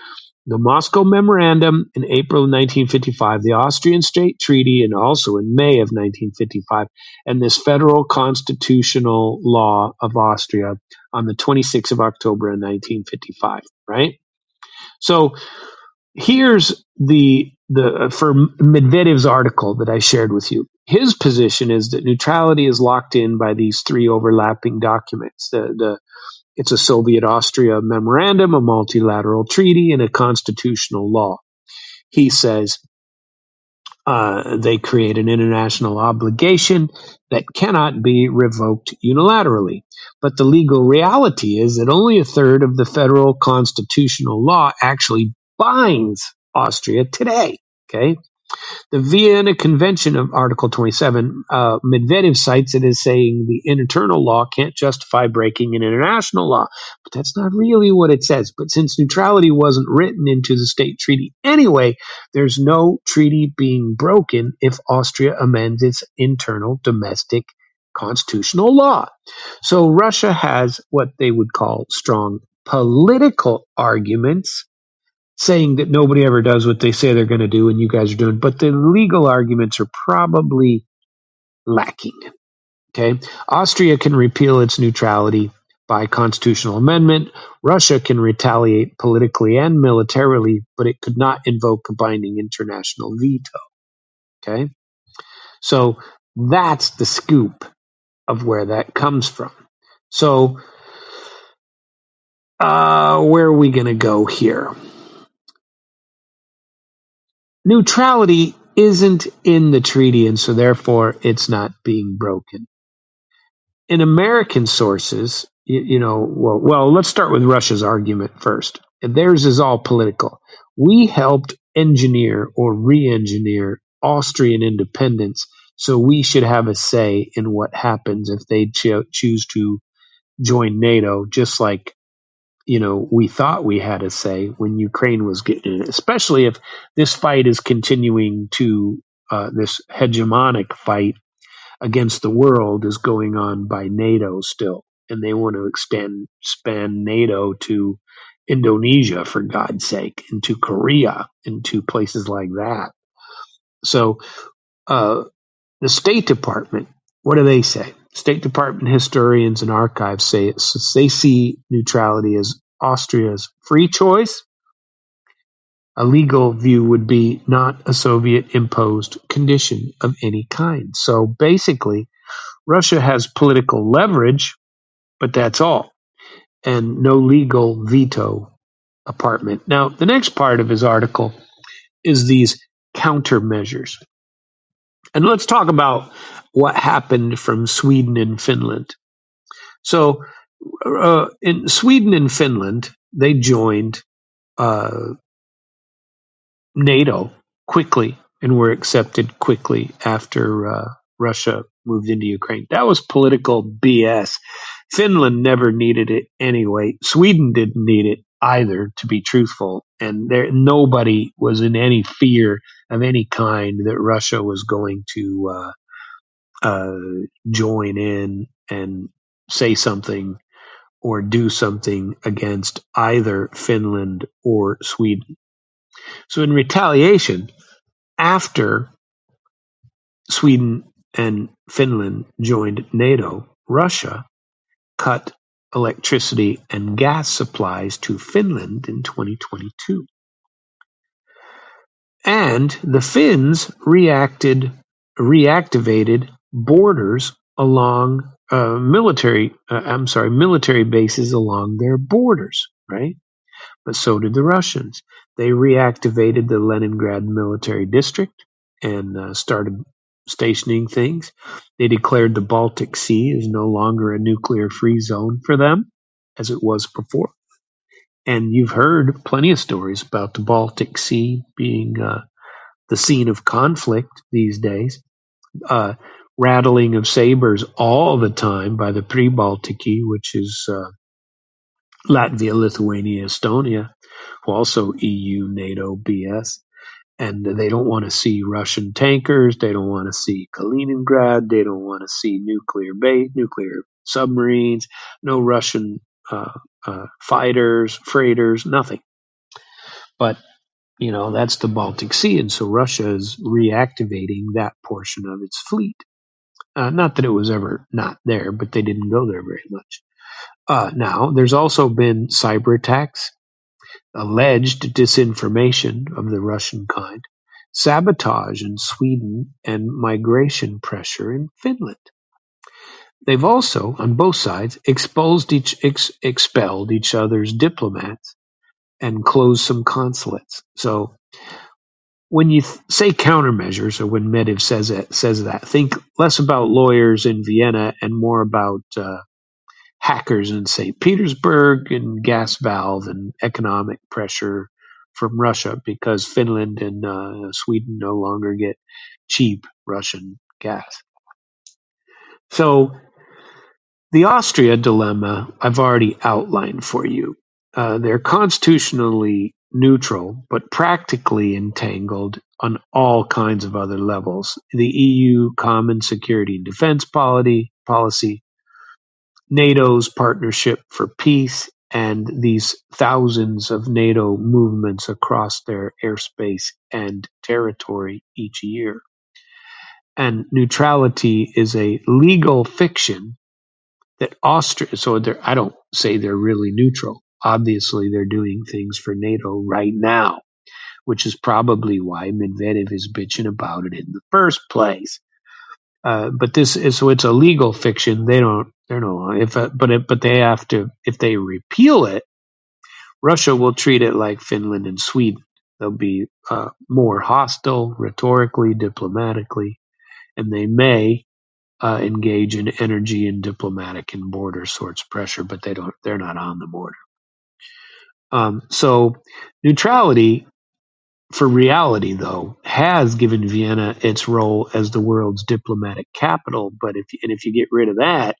The Moscow Memorandum in April of nineteen fifty-five, the Austrian State Treaty, and also in May of nineteen fifty-five, and this federal constitutional law of Austria on the twenty-sixth of October in nineteen fifty-five, right? So here's the the for Medvedev's article that I shared with you. His position is that neutrality is locked in by these three overlapping documents. The the It's a Soviet-Austria memorandum, a multilateral treaty, and a constitutional law. He says uh, they create an international obligation that cannot be revoked unilaterally. But the legal reality is that only a third of the federal constitutional law actually binds Austria today. Okay? The Vienna Convention of Article twenty-seven, uh, Medvedev cites it as saying the internal law can't justify breaking an international law. But that's not really what it says. But since neutrality wasn't written into the state treaty anyway, there's no treaty being broken if Austria amends its internal domestic constitutional law. So Russia has what they would call strong political arguments saying that nobody ever does what they say they're going to do and you guys are doing, but the legal arguments are probably lacking. Okay. Austria can repeal its neutrality by constitutional amendment. Russia can retaliate politically and militarily, but it could not invoke a binding international veto. Okay. So that's the scoop of where that comes from. So, uh, where are we going to go here? Neutrality isn't in the treaty, and so therefore it's not being broken. In American sources, you, you know, well, well, let's start with Russia's argument first. And theirs is all political. We helped engineer or re-engineer Austrian independence, so we should have a say in what happens if they cho- choose to join NATO, just like you know, we thought we had a say when Ukraine was getting in it, especially if this fight is continuing to, uh, this hegemonic fight against the world is going on by NATO still. And they want to expand, expand NATO to Indonesia, for God's sake, and to Korea, and to places like that. So, uh, the State Department, what do they say? State Department historians and archives say it's, they see neutrality as Austria's free choice. A legal view would be not a Soviet-imposed condition of any kind. So basically, Russia has political leverage, but that's all, and no legal veto apartment. Now, the next part of his article is these countermeasures. And let's talk about what happened from Sweden and Finland. So, uh, in Sweden and Finland, they joined uh, NATO quickly and were accepted quickly after uh, Russia moved into Ukraine. That was political B S. Finland never needed it anyway. Sweden didn't need it either, to be truthful. And there, nobody was in any fear of any kind that Russia was going to uh, uh, join in and say something or do something against either Finland or Sweden. So in retaliation, after Sweden and Finland joined NATO, Russia cut electricity and gas supplies to Finland in twenty twenty-two. And the Finns reacted, reactivated borders along uh, military, uh, I'm sorry, military bases along their borders, right? But so did the Russians. They reactivated the Leningrad military district and uh, started stationing things. They declared the Baltic Sea is no longer a nuclear-free zone for them, as it was before. And you've heard plenty of stories about the Baltic Sea being uh, the scene of conflict these days. Uh, rattling of sabers all the time by the Pribaltiki, which is uh, Latvia, Lithuania, Estonia, also E U, NATO, B S. And they don't want to see Russian tankers. They don't want to see Kaliningrad. They don't want to see nuclear base, nuclear submarines, no Russian uh, uh, fighters, freighters, nothing. But, you know, that's the Baltic Sea, and so Russia is reactivating that portion of its fleet. Uh, not that it was ever not there, but they didn't go there very much. Uh, now, there's also been cyber attacks, alleged disinformation of the Russian kind, sabotage in Sweden, and migration pressure in Finland. They've also, on both sides, exposed each, ex, expelled each other's diplomats and closed some consulates. So when you th- say countermeasures, or when Medvedev says it, says that, think less about lawyers in Vienna and more about uh, hackers in Saint Petersburg and gas valve and economic pressure from Russia, because Finland and uh, Sweden no longer get cheap Russian gas. So the Austria dilemma I've already outlined for you. Uh, they're constitutionally neutral, but practically entangled on all kinds of other levels. The E U common security and defense policy, policy, NATO's partnership for peace, and these thousands of NATO movements across their airspace and territory each year. And neutrality is a legal fiction that Austria, so I don't say they're really neutral. Obviously, they're doing things for NATO right now, which is probably why Medvedev is bitching about it in the first place. Uh, but this is, so it's a legal fiction. They don't, they're no, if, uh, but, it, but they have to, if they repeal it, Russia will treat it like Finland and Sweden. They'll be uh, more hostile, rhetorically, diplomatically, and they may uh, engage in energy and diplomatic and border sorts of pressure, but they don't, they're not on the border. Um, so neutrality, for reality, though, has given Vienna its role as the world's diplomatic capital. But if and if you get rid of that,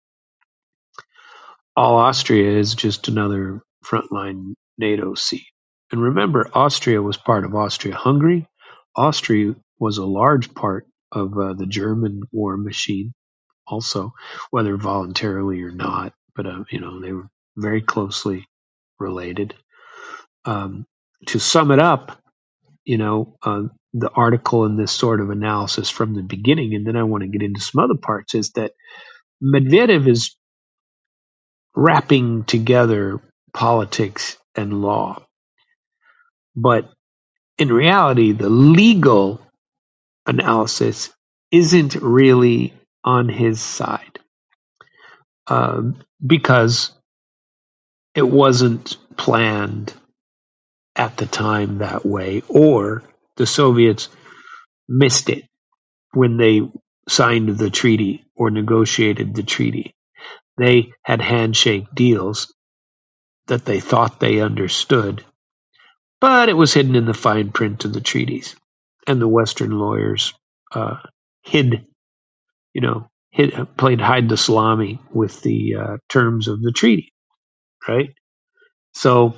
all Austria is just another frontline NATO seat. And remember, Austria was part of Austria-Hungary. Austria was a large part of uh, the German war machine, also, whether voluntarily or not. But uh, you know, they were very closely related. Um, to sum it up, you know, uh, the article in this sort of analysis from the beginning, and then I want to get into some other parts, is that Medvedev is wrapping together politics and law. But in reality, the legal analysis isn't really on his side, uh, because it wasn't planned at the time that way, or the Soviets missed it when they signed the treaty or negotiated the treaty. They had handshake deals that they thought they understood, but it was hidden in the fine print of the treaties. And the Western lawyers uh, hid, you know, hid, played hide the salami with the uh, terms of the treaty, right? So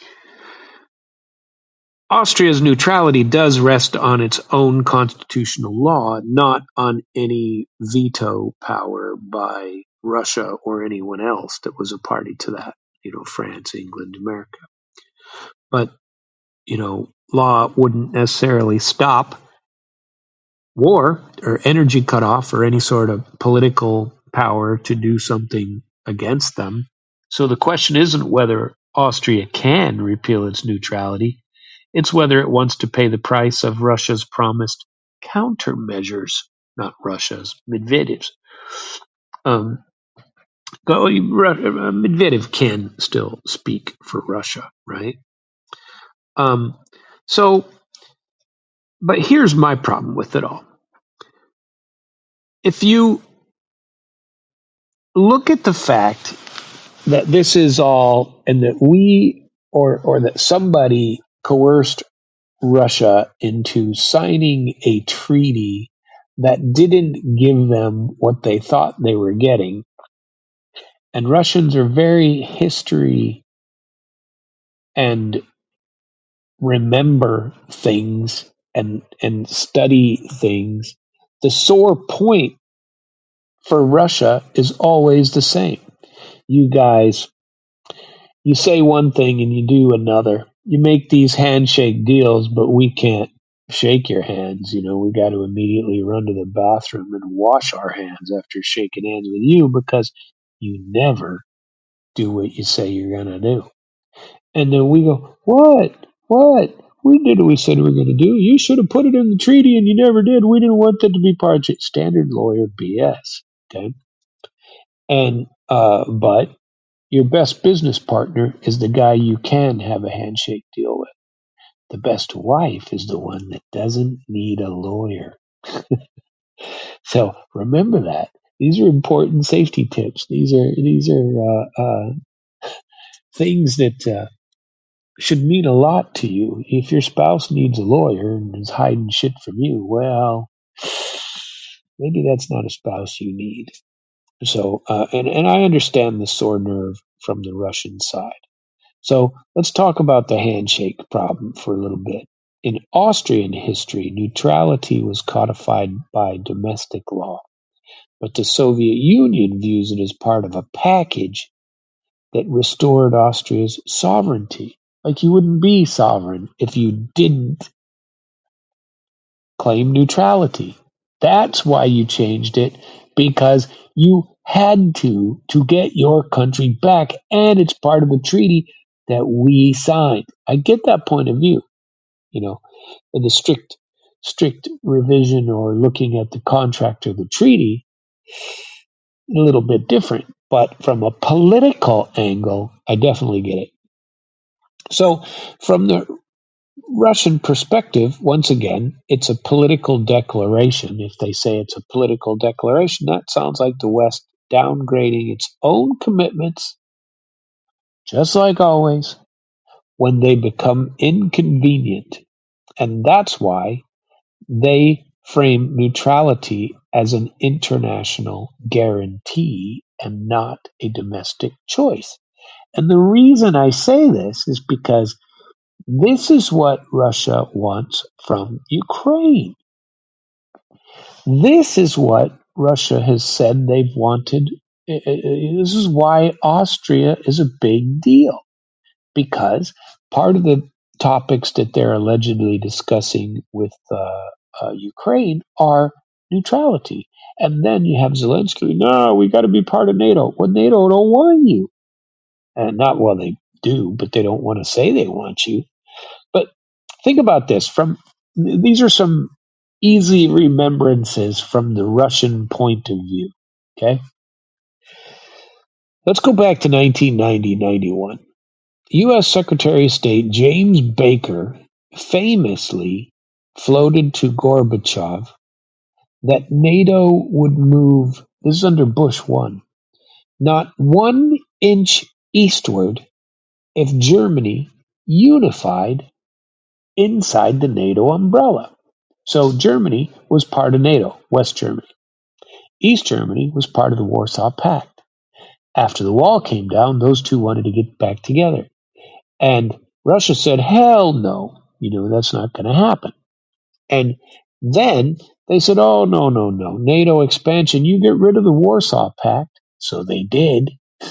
Austria's neutrality does rest on its own constitutional law, not on any veto power by Russia or anyone else that was a party to that, you know, France, England, America. But, you know, law wouldn't necessarily stop war or energy cutoff or any sort of political power to do something against them. So the question isn't whether Austria can repeal its neutrality. It's whether it wants to pay the price of Russia's promised countermeasures, not Russia's, Medvedev's. Um, Medvedev can still speak for Russia, right? Um, so, but here's my problem with it all. If you look at the fact that this is all, and that we, or or that somebody coerced Russia into signing a treaty that didn't give them what they thought they were getting. And Russians are very history and remember things and and study things. The sore point for Russia is always the same. You guys, you say one thing and you do another. you make these handshake deals, but we can't shake your hands. You know, we got to immediately run to the bathroom and wash our hands after shaking hands with you because you never do what you say you're going to do. And then we go, what? What? We did what we said we were going to do. You should have put it in the treaty and you never did. We didn't want that to be part of it. Standard lawyer B S. Okay. And, uh, but your best business partner is the guy you can have a handshake deal with. The best wife is the one that doesn't need a lawyer. So remember that. These are important safety tips. These are these are uh, uh, things that uh, should mean a lot to you. If your spouse needs a lawyer and is hiding shit from you, well, maybe that's not a spouse you need. So, uh, and and I understand the sore nerve from the Russian side. So let's talk about the handshake problem for a little bit. In Austrian history, neutrality was codified by domestic law, but the Soviet Union views it as part of a package that restored Austria's sovereignty. Like you wouldn't be sovereign if you didn't claim neutrality. That's why you changed it, because you had to to get your country back, and it's part of a treaty that we signed. I get that point of view, you know, in the strict strict revision or looking at the contract or the treaty, a little bit different. But from a political angle, I definitely get it. So from the Russian perspective, once again, it's a political declaration. If they say it's a political declaration, that sounds like the West downgrading its own commitments, just like always, when they become inconvenient. And that's why they frame neutrality as an international guarantee and not a domestic choice. And the reason I say this is because this is what Russia wants from Ukraine. This is what Russia has said they've wanted. This is why Austria is a big deal, because part of the topics that they're allegedly discussing with uh, uh, Ukraine are neutrality. And then you have Zelensky, no, we got to be part of NATO. Well, NATO don't want you. And not, well, they do, but they don't want to say they want you. But think about this. From these are some easy remembrances from the Russian point of view. Okay, let's go back to nineteen ninety ninety-one. U S Secretary of State James Baker famously floated to Gorbachev that NATO would move, this is under Bush one, not one inch eastward if Germany unified inside the NATO umbrella. So Germany was part of NATO, West Germany. East Germany was part of the Warsaw Pact. After the wall came down, those two wanted to get back together. And Russia said, hell no, you know, that's not going to happen. And then they said, oh, no, no, no, NATO expansion, you get rid of the Warsaw Pact. So they did.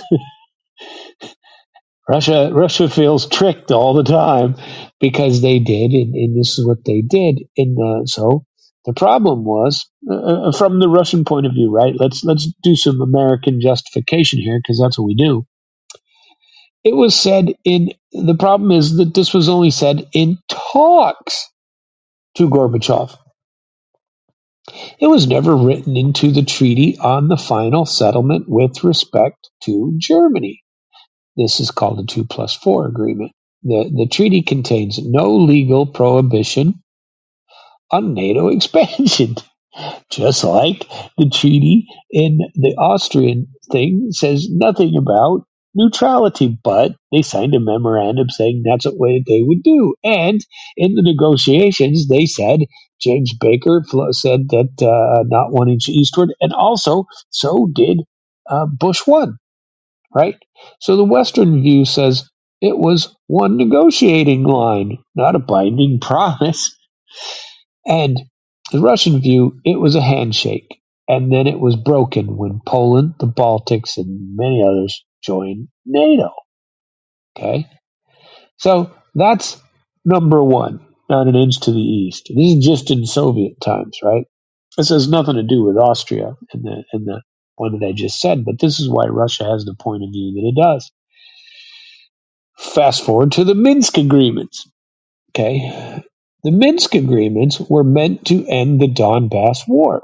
Russia Russia feels tricked all the time because they did, and, and this is what they did. And uh, so the problem was, uh, from the Russian point of view, right? Let's let's do some American justification here, because that's what we do. It was said in the problem is that this was only said in talks to Gorbachev. It was never written into the treaty on the final settlement with respect to Germany. This is called the two plus four agreement. The, the treaty contains no legal prohibition on NATO expansion, just like the treaty in the Austrian thing says nothing about neutrality, but they signed a memorandum saying that's what they would do. And in the negotiations, they said, James Baker said that uh, not one inch eastward, and also so did uh, Bush one. Right? So the Western view says it was one negotiating line, not a binding promise. And the Russian view, it was a handshake. And then it was broken when Poland, the Baltics, and many others joined NATO. Okay? So That's number one, not an inch to the east. This is just in Soviet times, right? This has nothing to do with Austria and the and the one that I just said, but this is why Russia has the point of view that it does. Fast forward to the Minsk agreements. Okay. The Minsk agreements were meant to end the Donbass war.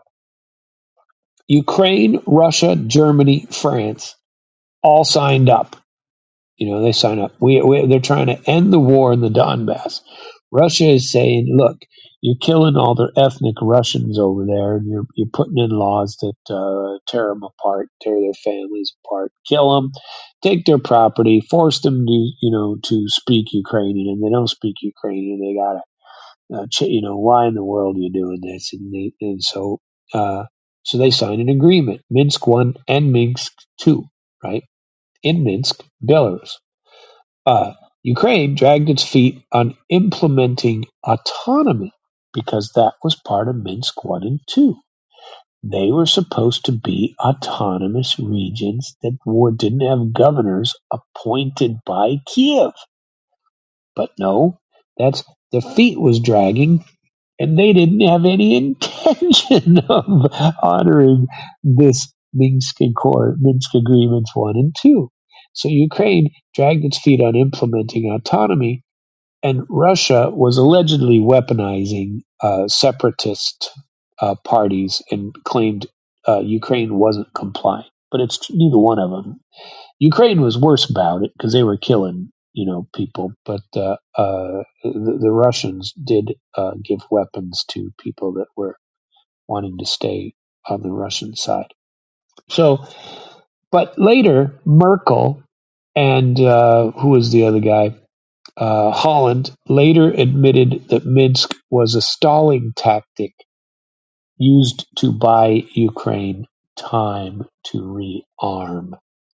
Ukraine, Russia, Germany, France all signed up. You know, they sign up. We, we, they're trying to end the war in the Donbass. Russia is saying, look, you're killing all the ethnic Russians over there, and you're you're putting in laws that uh, tear them apart, tear their families apart, kill them, take their property, force them to you know to speak Ukrainian. They don't speak Ukrainian. They gotta, uh, ch- you know, why in the world are you doing this? And they, and so uh, so they signed an agreement, Minsk one and Minsk two, right? In Minsk, Belarus. Uh, Ukraine dragged its feet on implementing autonomy because that was part of Minsk one and two. They were supposed to be autonomous regions that were, didn't have governors appointed by Kiev. But no, that's the feet was dragging, and they didn't have any intention of honoring this Minsk Accord, Minsk Agreements one and two. So Ukraine dragged its feet on implementing autonomy, and Russia was allegedly weaponizing uh, separatist uh, parties and claimed uh, Ukraine wasn't complying. But it's neither one of them. Ukraine was worse about it because they were killing, you know, people. But uh, uh, the, the Russians did uh, give weapons to people that were wanting to stay on the Russian side. So, but later, Merkel and uh, who was the other guy? Uh, Holland later admitted that Minsk was a stalling tactic used to buy Ukraine time to rearm.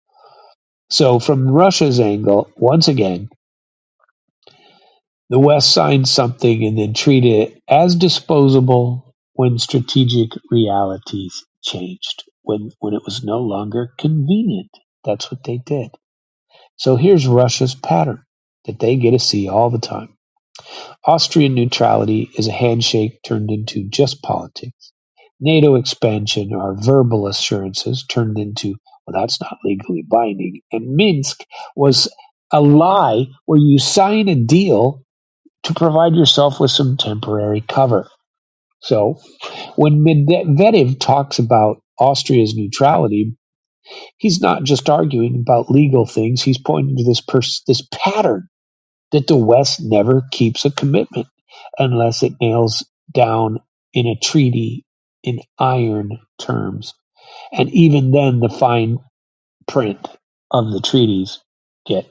So, from Russia's angle, once again, the West signed something and then treated it as disposable when strategic realities changed, when, when it was no longer convenient. That's what they did. So, here's Russia's pattern that they get to see all the time. Austrian neutrality is a handshake turned into just politics. NATO expansion are verbal assurances turned into, well, that's not legally binding. And Minsk was a lie where you sign a deal to provide yourself with some temporary cover. So when Medvedev talks about Austria's neutrality, he's not just arguing about legal things. He's pointing to this pers- this pattern that the West never keeps a commitment unless it nails down in a treaty in iron terms. And even then, the fine print of the treaties get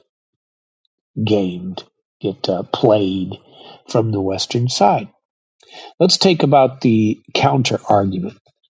gamed, get uh, played from the Western side. Let's take about the counter argument.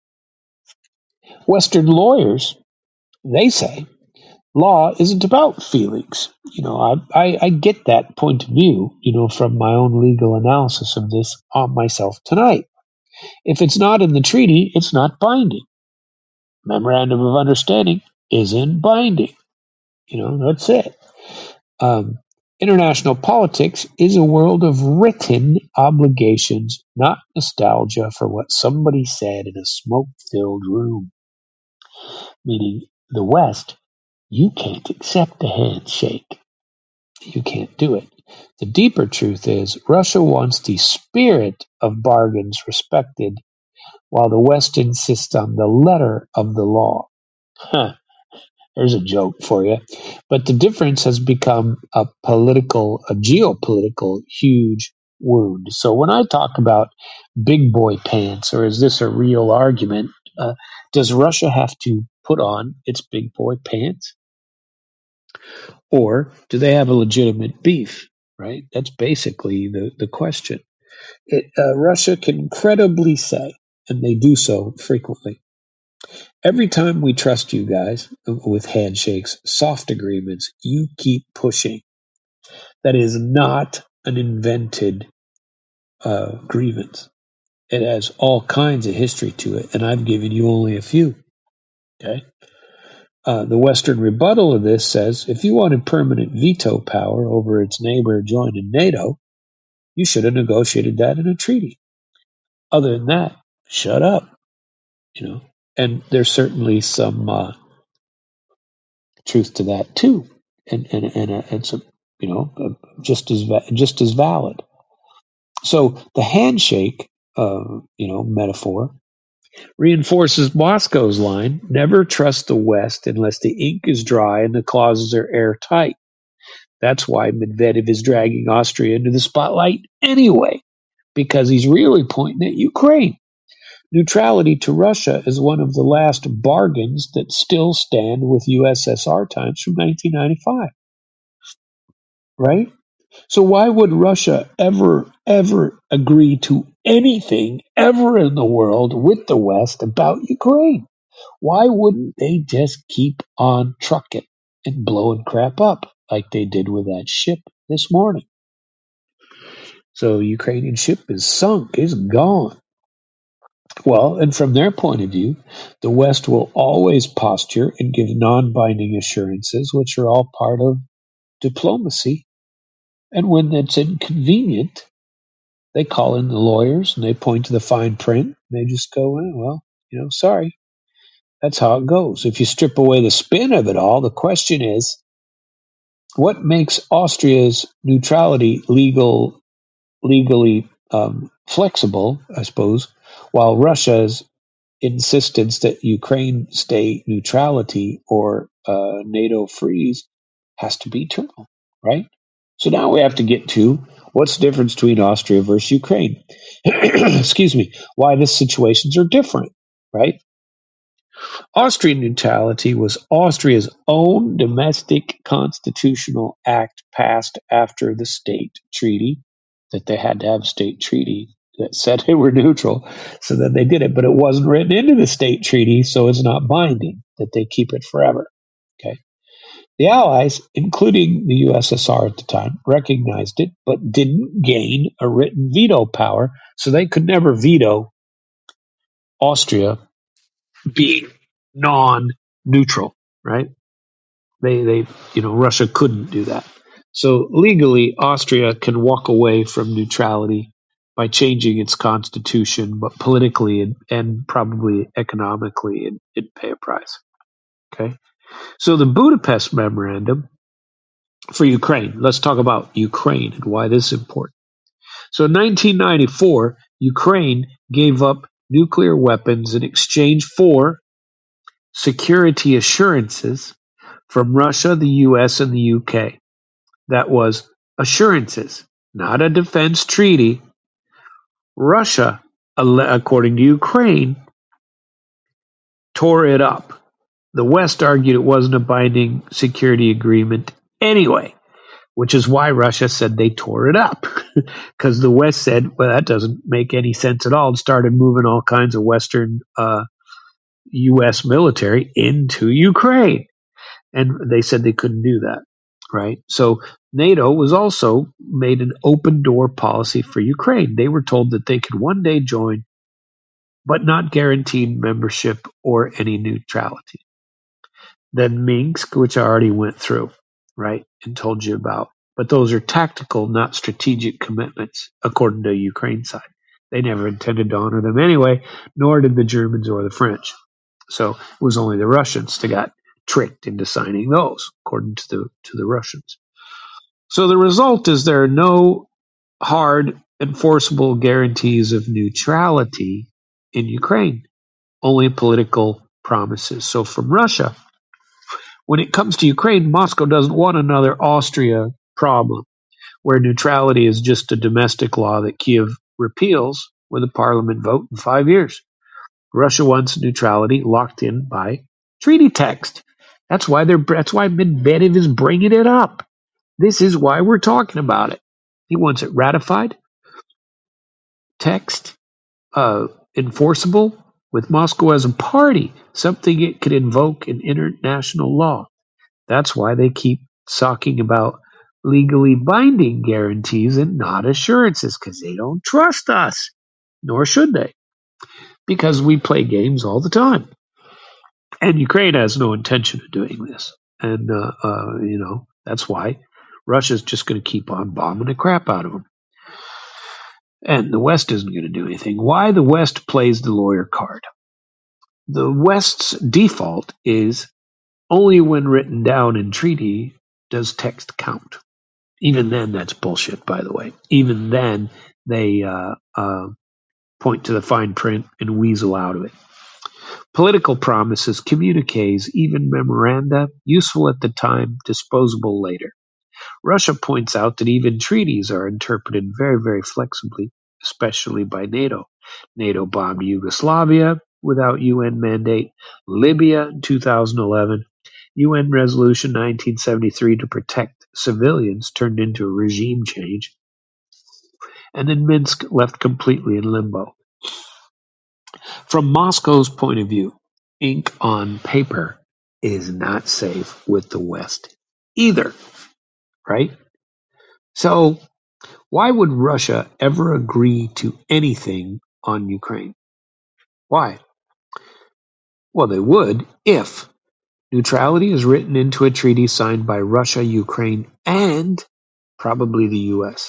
Western lawyers, they say, law isn't about feelings. You know, I, I, I get that point of view, you know, from my own legal analysis of this on myself tonight. If it's not in the treaty, it's not binding. Memorandum of Understanding isn't binding. You know, that's it. Um, international politics is a world of written obligations, not nostalgia for what somebody said in a smoke-filled room. Meaning, the West, you can't accept a handshake. You can't do it. The deeper truth is Russia wants the spirit of bargains respected, while the West insists on the letter of the law. Huh, there's a joke for you. But the difference has become a political, a geopolitical huge wound. So when I talk about big boy pants, or is this a real argument, uh, does Russia have to put on its big boy pants? Or do they have a legitimate beef, right? That's basically the, the question. It, uh, Russia can credibly say, and they do so frequently, every time we trust you guys with handshakes, soft agreements, you keep pushing. That is not an invented uh, grievance. It has all kinds of history to it, and I've given you only a few. Okay. Uh, the Western rebuttal of this says, if you wanted permanent veto power over its neighbor joining NATO, you should have negotiated that in a treaty. Other than that, shut up. You know, and there's certainly some uh, truth to that too, and and and uh, it's a, you know uh, just as va- just as valid. So the handshake, uh, you know, metaphor reinforces Moscow's line: never trust the West unless the ink is dry and the clauses are airtight. That's why Medvedev is dragging Austria into the spotlight anyway, because he's really pointing at Ukraine. Neutrality to Russia is one of the last bargains that still stand with U S S R times from nineteen ninety-five, right? So why would Russia ever, ever agree to anything ever in the world with the West about Ukraine? Why wouldn't they just keep on trucking and blowing crap up like they did with that ship this morning? So Ukrainian ship is sunk, is gone. Well, and from their point of view, the West will always posture and give non-binding assurances, which are all part of diplomacy. And when that's inconvenient, they call in the lawyers and they point to the fine print. And they just go, eh, well, you know, sorry. That's how it goes. If you strip away the spin of it all, the question is, what makes Austria's neutrality legal, legally um, flexible, I suppose, while Russia's insistence that Ukraine stay neutrality or uh, NATO freeze has to be eternal, right? So now we have to get to what's the difference between Austria versus Ukraine. Excuse me, why the situations are different, right? Austrian neutrality was Austria's own domestic constitutional act passed after the state treaty, that they had to have a state treaty that said they were neutral. So then they did it, but it wasn't written into the state treaty, so it's not binding, that they keep it forever. Okay. The Allies, including the U S S R at the time, recognized it, but didn't gain a written veto power, so they could never veto Austria being non-neutral, right? They, they, you know, Russia couldn't do that. So legally, Austria can walk away from neutrality by changing its constitution, but politically and, and probably economically, it, it'd pay a price. Okay. So the Budapest Memorandum for Ukraine. Let's talk about Ukraine and why this is important. So in nineteen ninety-four, Ukraine gave up nuclear weapons in exchange for security assurances from Russia, the U S, and the U K. That was assurances, not a defense treaty. Russia, according to Ukraine, tore it up. The West argued it wasn't a binding security agreement anyway, which is why Russia said they tore it up. Because the West said, well, that doesn't make any sense at all, and started moving all kinds of Western uh, U S military into Ukraine. And they said they couldn't do that, right? So NATO was also made an open door policy for Ukraine. They were told that they could one day join, but not guaranteed membership or any neutrality. Then Minsk, which I already went through, right, and told you about. But those are tactical, not strategic commitments, according to Ukraine side. They never intended to honor them anyway, nor did the Germans or the French. So it was only the Russians that got tricked into signing those, according to the to the Russians. So the result is there are no hard enforceable guarantees of neutrality in Ukraine, only political promises. So from Russia, when it comes to Ukraine, Moscow doesn't want another Austria problem, where neutrality is just a domestic law that Kiev repeals with a parliament vote in five years. Russia wants neutrality locked in by treaty text. That's why they're. That's why Medvedev is bringing it up. This is why we're talking about it. He wants it ratified, text, uh, enforceable, with Moscow as a party, something it could invoke in international law. That's why they keep talking about legally binding guarantees and not assurances, because they don't trust us, nor should they, because we play games all the time. And Ukraine has no intention of doing this. And, uh, uh, you know, that's why Russia's just going to keep on bombing the crap out of them. And the West isn't going to do anything. Why the West plays the lawyer card? The West's default is only when written down in treaty does text count. Even then, that's bullshit, by the way. Even then, they uh, uh, point to the fine print and weasel out of it. Political promises, communiques, even memoranda, useful at the time, disposable later. Russia points out that even treaties are interpreted very, very flexibly, especially by NATO. NATO bombed Yugoslavia without U N mandate, Libya in two thousand eleven, U N Resolution nineteen seventy-three to protect civilians turned into a regime change, and then Minsk left completely in limbo. From Moscow's point of view, ink on paper is not safe with the West either, right? So why would Russia ever agree to anything on Ukraine? Why? Well, they would if neutrality is written into a treaty signed by Russia, Ukraine, and probably the U S.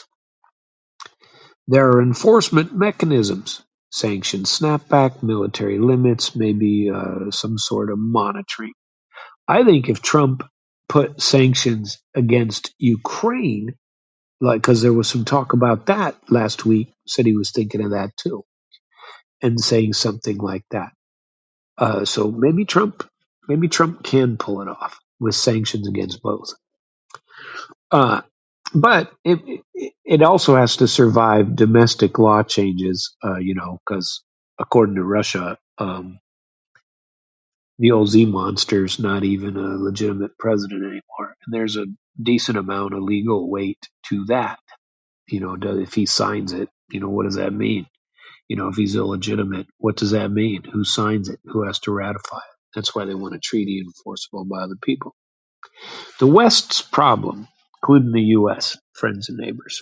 There are enforcement mechanisms, sanctions snapback, military limits, maybe uh, some sort of monitoring. I think if Trump put sanctions against Ukraine, like because there was some talk about that last week, said he was thinking of that too, and saying something like that. Uh, so maybe Trump, maybe Trump can pull it off with sanctions against both. Uh, but it, it it also has to survive domestic law changes, uh, you know, because according to Russia, um, the old Z monster's not even a legitimate president anymore, and there's a decent amount of legal weight to that. You know, do- if he signs it, you know, what does that mean? You know, if he's illegitimate, what does that mean? Who signs it? Who has to ratify it? That's why they want a treaty enforceable by other people. The West's problem, including the U S, friends and neighbors,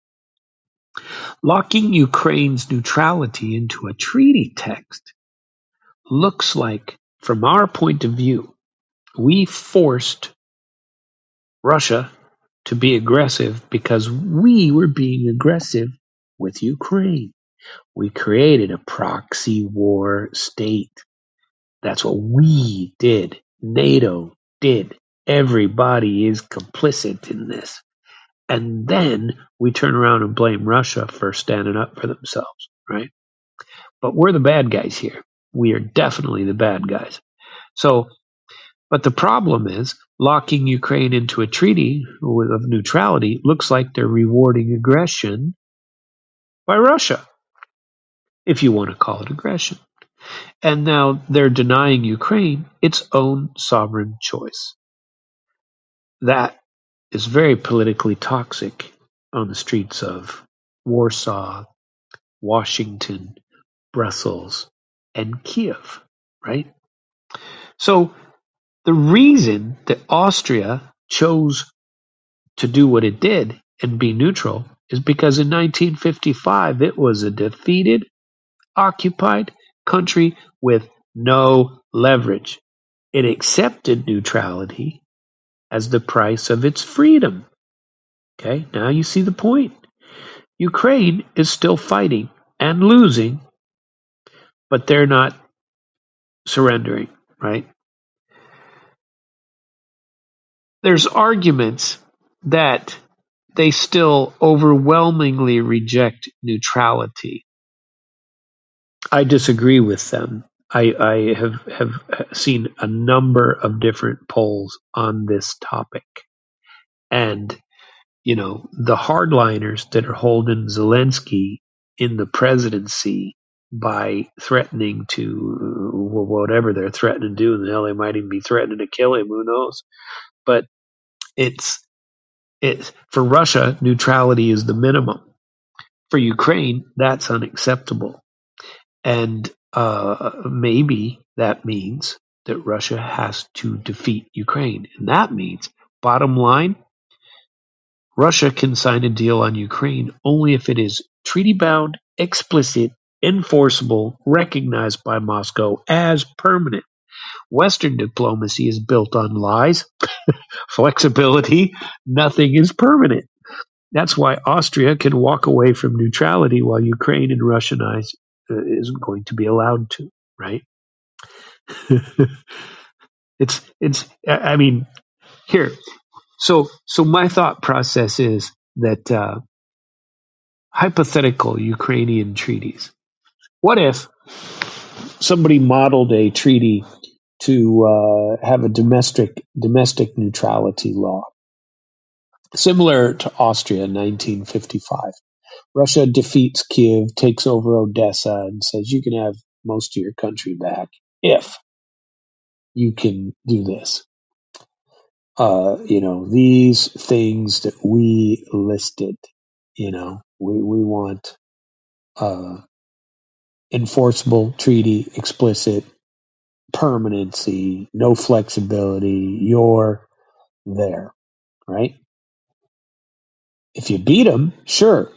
locking Ukraine's neutrality into a treaty text looks like, from our point of view, we forced Russia to be aggressive because we were being aggressive with Ukraine. We created a proxy war state. That's what we did. NATO did. Everybody is complicit in this. And then we turn around and blame Russia for standing up for themselves, right? But we're the bad guys here. We are definitely the bad guys. So, but the problem is locking Ukraine into a treaty of neutrality looks like they're rewarding aggression by Russia, if you want to call it aggression. And now they're denying Ukraine its own sovereign choice. That is very politically toxic on the streets of Warsaw, Washington, Brussels, and Kiev, right? So the reason that Austria chose to do what it did and be neutral is because in nineteen fifty-five it was a defeated, occupied country with no leverage. It accepted neutrality as the price of its freedom. Okay, now you see the point. Ukraine is still fighting and losing, but they're not surrendering, right? There's arguments that they still overwhelmingly reject neutrality. I disagree with them. I, I have, have seen a number of different polls on this topic. And, you know, the hardliners that are holding Zelensky in the presidency by threatening to whatever they're threatening to do, and the hell they might even be threatening to kill him, who knows? But it's it's for Russia, neutrality is the minimum. For Ukraine, that's unacceptable. And uh, maybe that means that Russia has to defeat Ukraine. And that means, bottom line, Russia can sign a deal on Ukraine only if it is treaty-bound, explicit, enforceable, recognized by Moscow as permanent. Western diplomacy is built on lies, flexibility. Nothing is permanent. That's why Austria can walk away from neutrality while Ukraine and Russianize uh, isn't going to be allowed to, right? it's it's. I mean, here. So so my thought process is that uh, hypothetical Ukrainian treaties. What if somebody modeled a treaty to uh, have a domestic domestic neutrality law, similar to Austria in nineteen fifty-five? Russia defeats Kiev, takes over Odessa, and says you can have most of your country back if you can do this. Uh, you know, these things that we listed, you know, we, we want uh, enforceable treaty, explicit permanency, no flexibility. You're there, right? If you beat them, sure.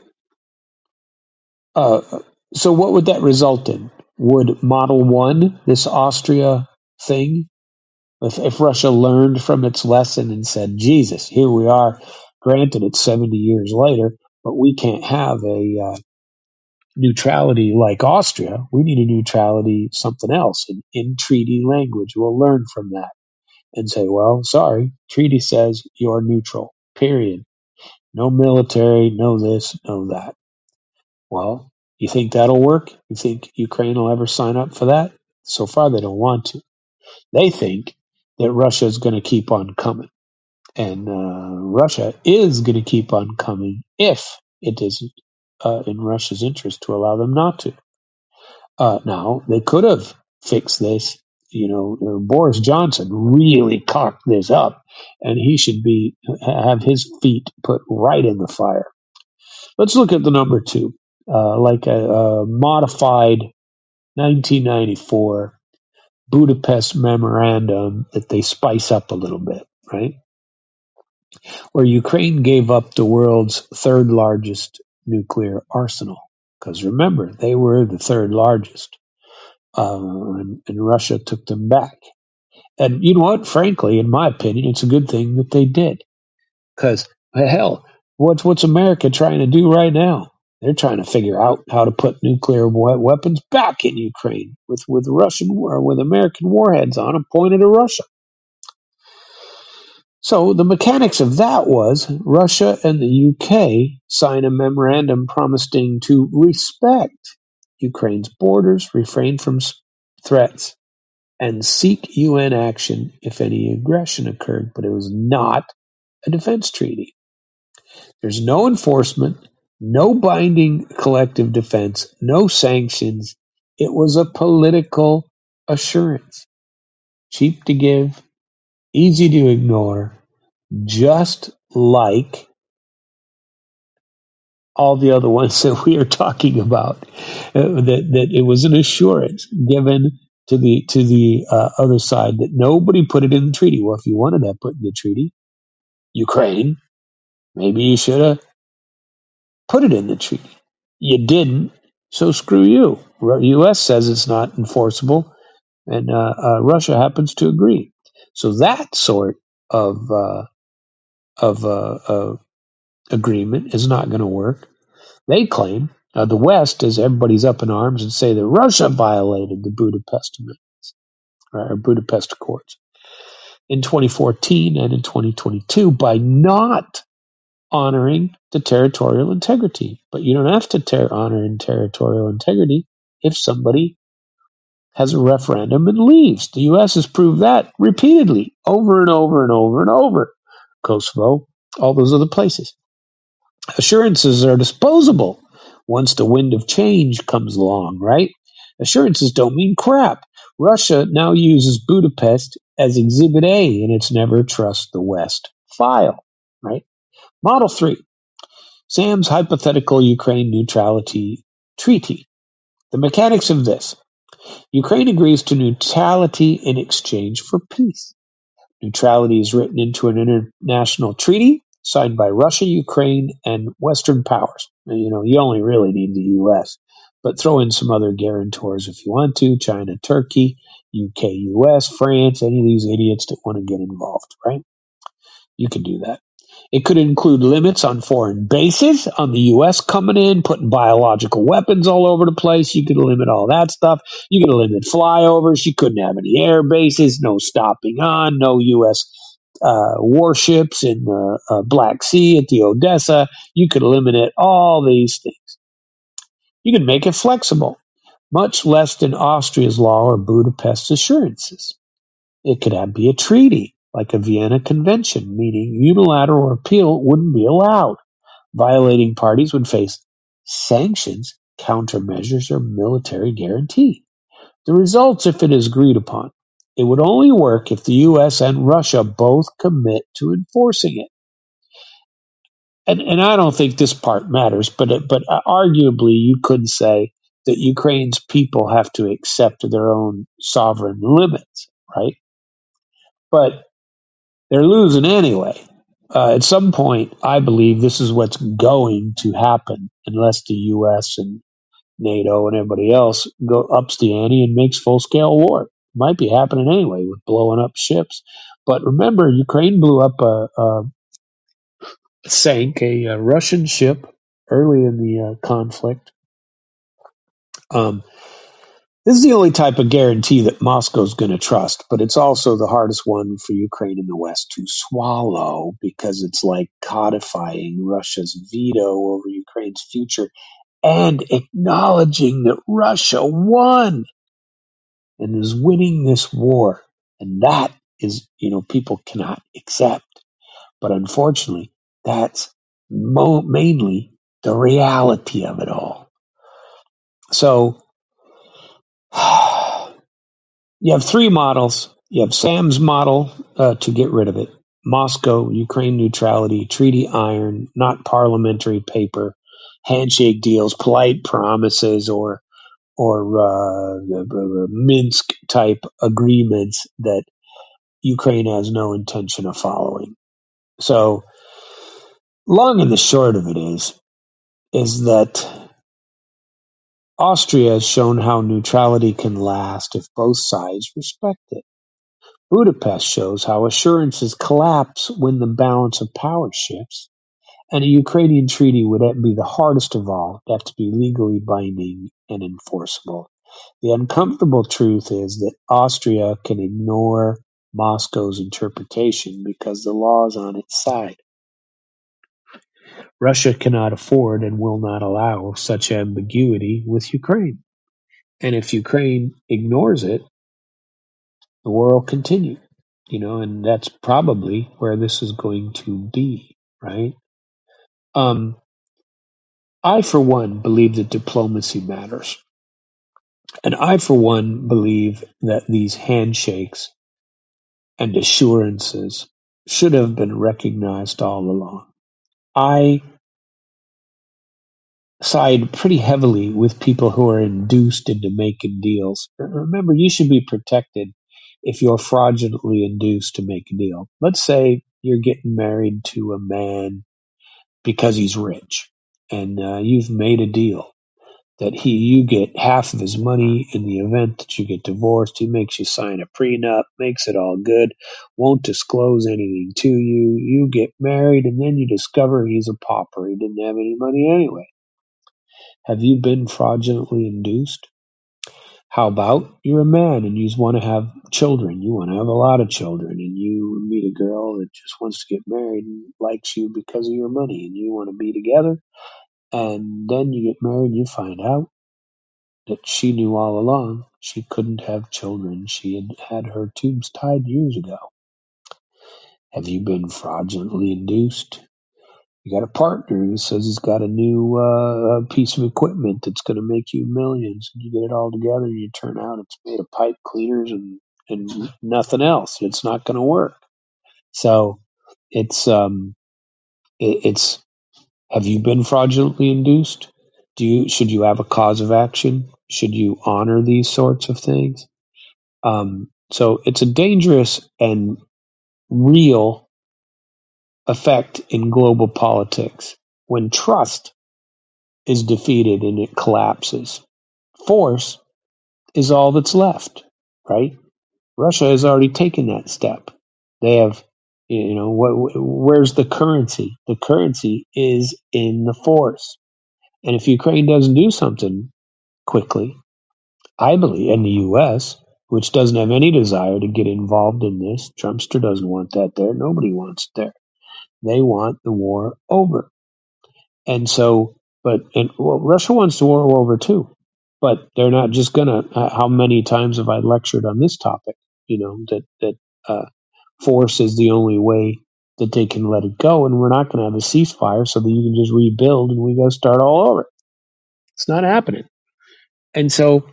Uh, so what would that result in? Would Model One, this Austria thing, if, if Russia learned from its lesson and said, Jesus, here we are, granted it's seventy years later, but we can't have a uh, neutrality like Austria. We need a neutrality something else in, in treaty language. We'll learn from that and say, well, sorry, treaty says you're neutral, period. No military, no this, no that. Well, you think that'll work? You think Ukraine will ever sign up for that? So far, they don't want to. They think that Russia is going to keep on coming. And uh, Russia is going to keep on coming if it isn't uh, in Russia's interest to allow them not to. Uh, now, they could have fixed this. You know, uh, Boris Johnson really cocked this up, and he should be have his feet put right in the fire. Let's look at the number two, uh, like a, a modified nineteen ninety-four Budapest memorandum that they spice up a little bit, right? Where Ukraine gave up the world's third largest nuclear arsenal. Because remember, they were the third largest. Uh, and, and Russia took them back. And you know what? Frankly, in my opinion, it's a good thing that they did. Because, hell, what's, what's America trying to do right now? They're trying to figure out how to put nuclear weapons back in Ukraine with, with Russian or with American warheads on them pointed at Russia. So the mechanics of that was Russia and the U K sign a memorandum promising to respect Ukraine's borders, refrain from threats, and seek U N action if any aggression occurred. But it was not a defense treaty. There's no enforcement, no binding collective defense, no sanctions. It was a political assurance. Cheap to give, easy to ignore, just like all the other ones that we are talking about. Uh, that that it was an assurance given to the to the uh, other side that nobody put it in the treaty. Well, if you wanted that put in the treaty, Ukraine, maybe you should have put it in the treaty. You didn't, so screw you. U S says it's not enforceable, and uh, uh, Russia happens to agree. So that sort of uh, of uh, uh, agreement is not going to work. They claim uh, the West, as everybody's up in arms, and say that Russia violated the Budapest Amendments, right, or Budapest Accords in twenty fourteen and in twenty twenty-two by not honoring the territorial integrity. But you don't have to ter- honor in territorial integrity if somebody has a referendum and leaves. The U S has proved that repeatedly, over and over and over and over. Kosovo, all those other places. Assurances are disposable once the wind of change comes along, right? Assurances don't mean crap. Russia now uses Budapest as Exhibit A in its Never Trust the West file, right? Model three, Sam's hypothetical Ukraine neutrality treaty. The mechanics of this. Ukraine agrees to neutrality in exchange for peace. Neutrality is written into an international treaty signed by Russia, Ukraine, and Western powers. And, you know, you only really need the U S, but throw in some other guarantors if you want to, China, Turkey, U K, U S, France, any of these idiots that want to get involved, right? You can do that. It could include limits on foreign bases, on the U S coming in, putting biological weapons all over the place. You could limit all that stuff. You could limit flyovers. You couldn't have any air bases, no stopping on, no U S uh, warships in the uh, Black Sea at the Odessa. You could eliminate all these things. You could make it flexible, much less than Austria's law or Budapest's assurances. It could have, be a treaty, like a Vienna Convention, meaning unilateral repeal wouldn't be allowed. Violating parties would face sanctions, countermeasures, or military guarantee. The results, if it is agreed upon, it would only work if the U S and Russia both commit to enforcing it. And, and I don't think this part matters, but but arguably you could say that Ukraine's people have to accept their own sovereign limits, right? But they're losing anyway. Uh, at some point, I believe this is what's going to happen unless the U S and NATO and everybody else go ups the ante and makes full-scale war. It might be happening anyway with blowing up ships. But remember, Ukraine blew up a, a sank a, a Russian ship early in the uh, conflict. Um, This is the only type of guarantee that Moscow's going to trust, but it's also the hardest one for Ukraine and the West to swallow because it's like codifying Russia's veto over Ukraine's future and acknowledging that Russia won and is winning this war. And that is, you know, people cannot accept. But unfortunately, that's mo- mainly the reality of it all. So, you have three models. You have Sam's model uh, to get rid of it. Moscow, Ukraine neutrality, treaty iron, not parliamentary paper, handshake deals, polite promises, or or uh, Minsk type agreements that Ukraine has no intention of following. So, long and the short of it is, is that Austria has shown how neutrality can last if both sides respect it. Budapest shows how assurances collapse when the balance of power shifts, and a Ukrainian treaty would be the hardest of all, to have to be legally binding and enforceable. The uncomfortable truth is that Austria can ignore Moscow's interpretation because the law is on its side. Russia cannot afford and will not allow such ambiguity with Ukraine. And if Ukraine ignores it, the war will continue. You know, and that's probably where this is going to be, right? Um, I, for one, believe that diplomacy matters. And I, for one, believe that these handshakes and assurances should have been recognized all along. I side pretty heavily with people who are induced into making deals. Remember, you should be protected if you're fraudulently induced to make a deal. Let's say you're getting married to a man because he's rich, and uh, you've made a deal that he you get half of his money in the event that you get divorced. He makes you sign a prenup, makes it all good, won't disclose anything to you. You get married, and then you discover he's a pauper. He didn't have any money anyway. Have you been fraudulently induced? How about you're a man and you just want to have children? You want to have a lot of children, and you meet a girl that just wants to get married and likes you because of your money, and you want to be together. And then you get married and you find out that she knew all along she couldn't have children. She had had her tubes tied years ago. Have you been fraudulently induced? You got a partner who says he's got a new uh, piece of equipment that's going to make you millions. And you get it all together and you turn out it's made of pipe cleaners and, and nothing else. It's not going to work. So it's um, it, it's have you been fraudulently induced? Do you should you have a cause of action? Should you honor these sorts of things? Um, so it's a dangerous and real effect in global politics when trust is defeated and it collapses. Force is all that's left, right? Russia has already taken that step. They have, you know, what, where's the currency? The currency is in the force. And if Ukraine doesn't do something quickly, I believe, and the U S, which doesn't have any desire to get involved in this, Trumpster doesn't want that there. Nobody wants it there. They want the war over. And so, but, and well, Russia wants the war over too. But they're not just going to, uh, how many times have I lectured on this topic? You know, that, that, uh, force is the only way that they can let it go. And we're not going to have a ceasefire so that you can just rebuild and we go start all over. It's not happening. And so,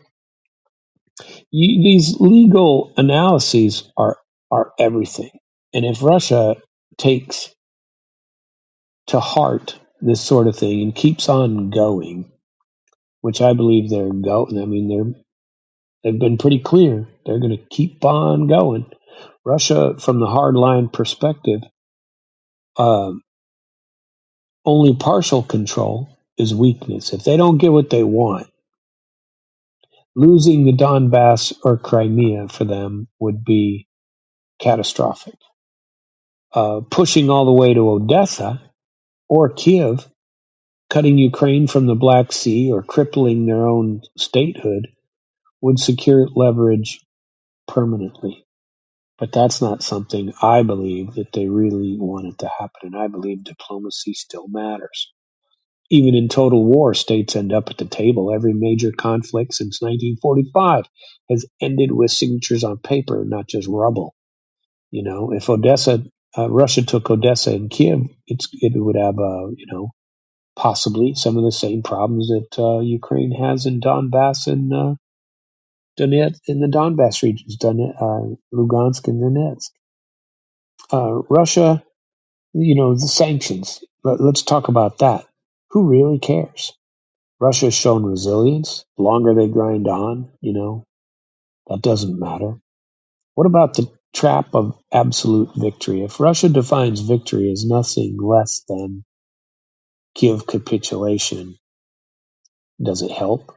You, these legal analyses are are everything. And if Russia takes to heart this sort of thing and keeps on going, which I believe they're going, I mean they're they've been pretty clear they're going to keep on going. Russia, from the hardline perspective, um, only partial control is weakness. If they don't get what they want, losing the Donbass or Crimea for them would be catastrophic. Uh, pushing all the way to Odessa or Kiev, cutting Ukraine from the Black Sea or crippling their own statehood would secure leverage permanently. But that's not something I believe that they really wanted to happen. And I believe diplomacy still matters. Even in total war, states end up at the table. Every major conflict since nineteen forty-five has ended with signatures on paper, not just rubble. You know, if Odessa, uh, Russia took Odessa and Kiev, it's, it would have, uh, you know, possibly some of the same problems that uh, Ukraine has in Donbass and uh, Donetsk, in the Donbass regions, Don, uh, Lugansk and Donetsk. Uh, Russia, you know, the sanctions. Let, let's talk about that. Who really cares? Russia has shown resilience. The longer they grind on, you know, that doesn't matter. What about the trap of absolute victory? If Russia defines victory as nothing less than Kiev capitulation, does it help?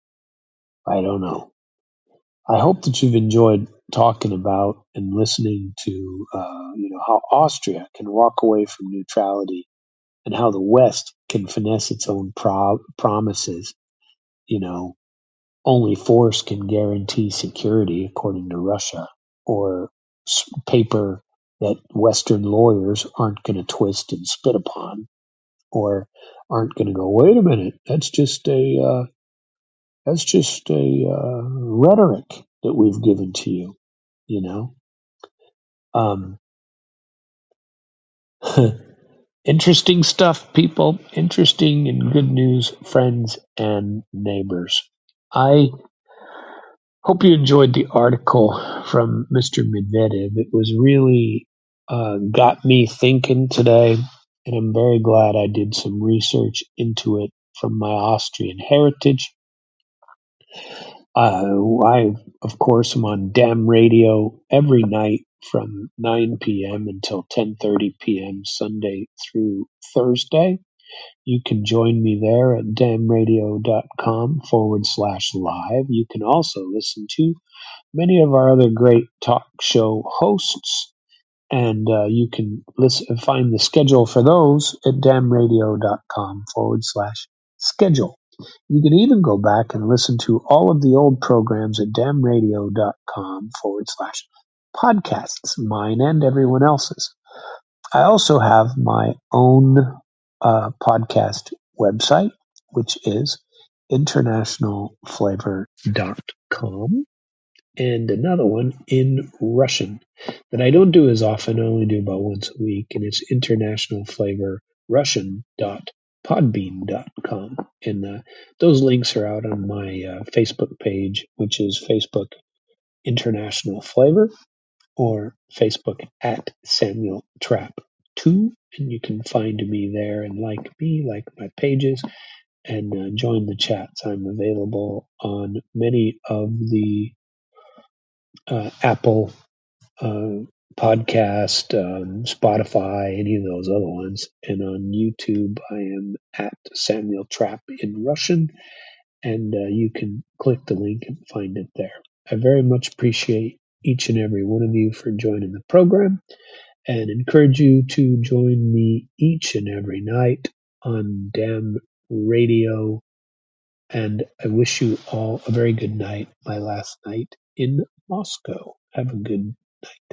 I don't know. I hope that you've enjoyed talking about and listening to, uh, you know, how Austria can walk away from neutrality and how the West can finesse its own pro- promises. You know, only force can guarantee security, according to Russia, or s- paper that Western lawyers aren't going to twist and spit upon, or aren't going to go, wait a minute, that's just a uh, that's just a uh, rhetoric that we've given to you. You know, um, interesting stuff, people. Interesting and good news, friends and neighbors. I hope you enjoyed the article from Mister Medvedev. It was really uh, got me thinking today, and I'm very glad I did some research into it from my Austrian heritage. Uh, I, of course, am on Dam Radio every night from nine p.m. until ten thirty p.m. Sunday through Thursday. You can join me there at damradio.com forward slash live. You can also listen to many of our other great talk show hosts, and uh, you can listen, find the schedule for those at damradio.com forward slash schedule. You can even go back and listen to all of the old programs at damradio.com forward slash podcasts, mine and everyone else's. I also have my own uh, podcast website, which is international flavor dot com, and another one in Russian that I don't do as often. I only do about once a week, and it's international flavor russian dot podbean dot com. And uh, those links are out on my uh, Facebook page, which is Facebook International Flavor, or Facebook at Samuel Trapp two, and you can find me there and like me, like my pages, and uh, join the chats. I'm available on many of the uh, Apple uh, podcast, um, Spotify, any of those other ones, and on YouTube I am at Samuel Trapp in Russian, and uh, you can click the link and find it there. I very much appreciate each and every one of you for joining the program and encourage you to join me each and every night on Damn Radio. And I wish you all a very good night, my last night in Moscow. Have a good night.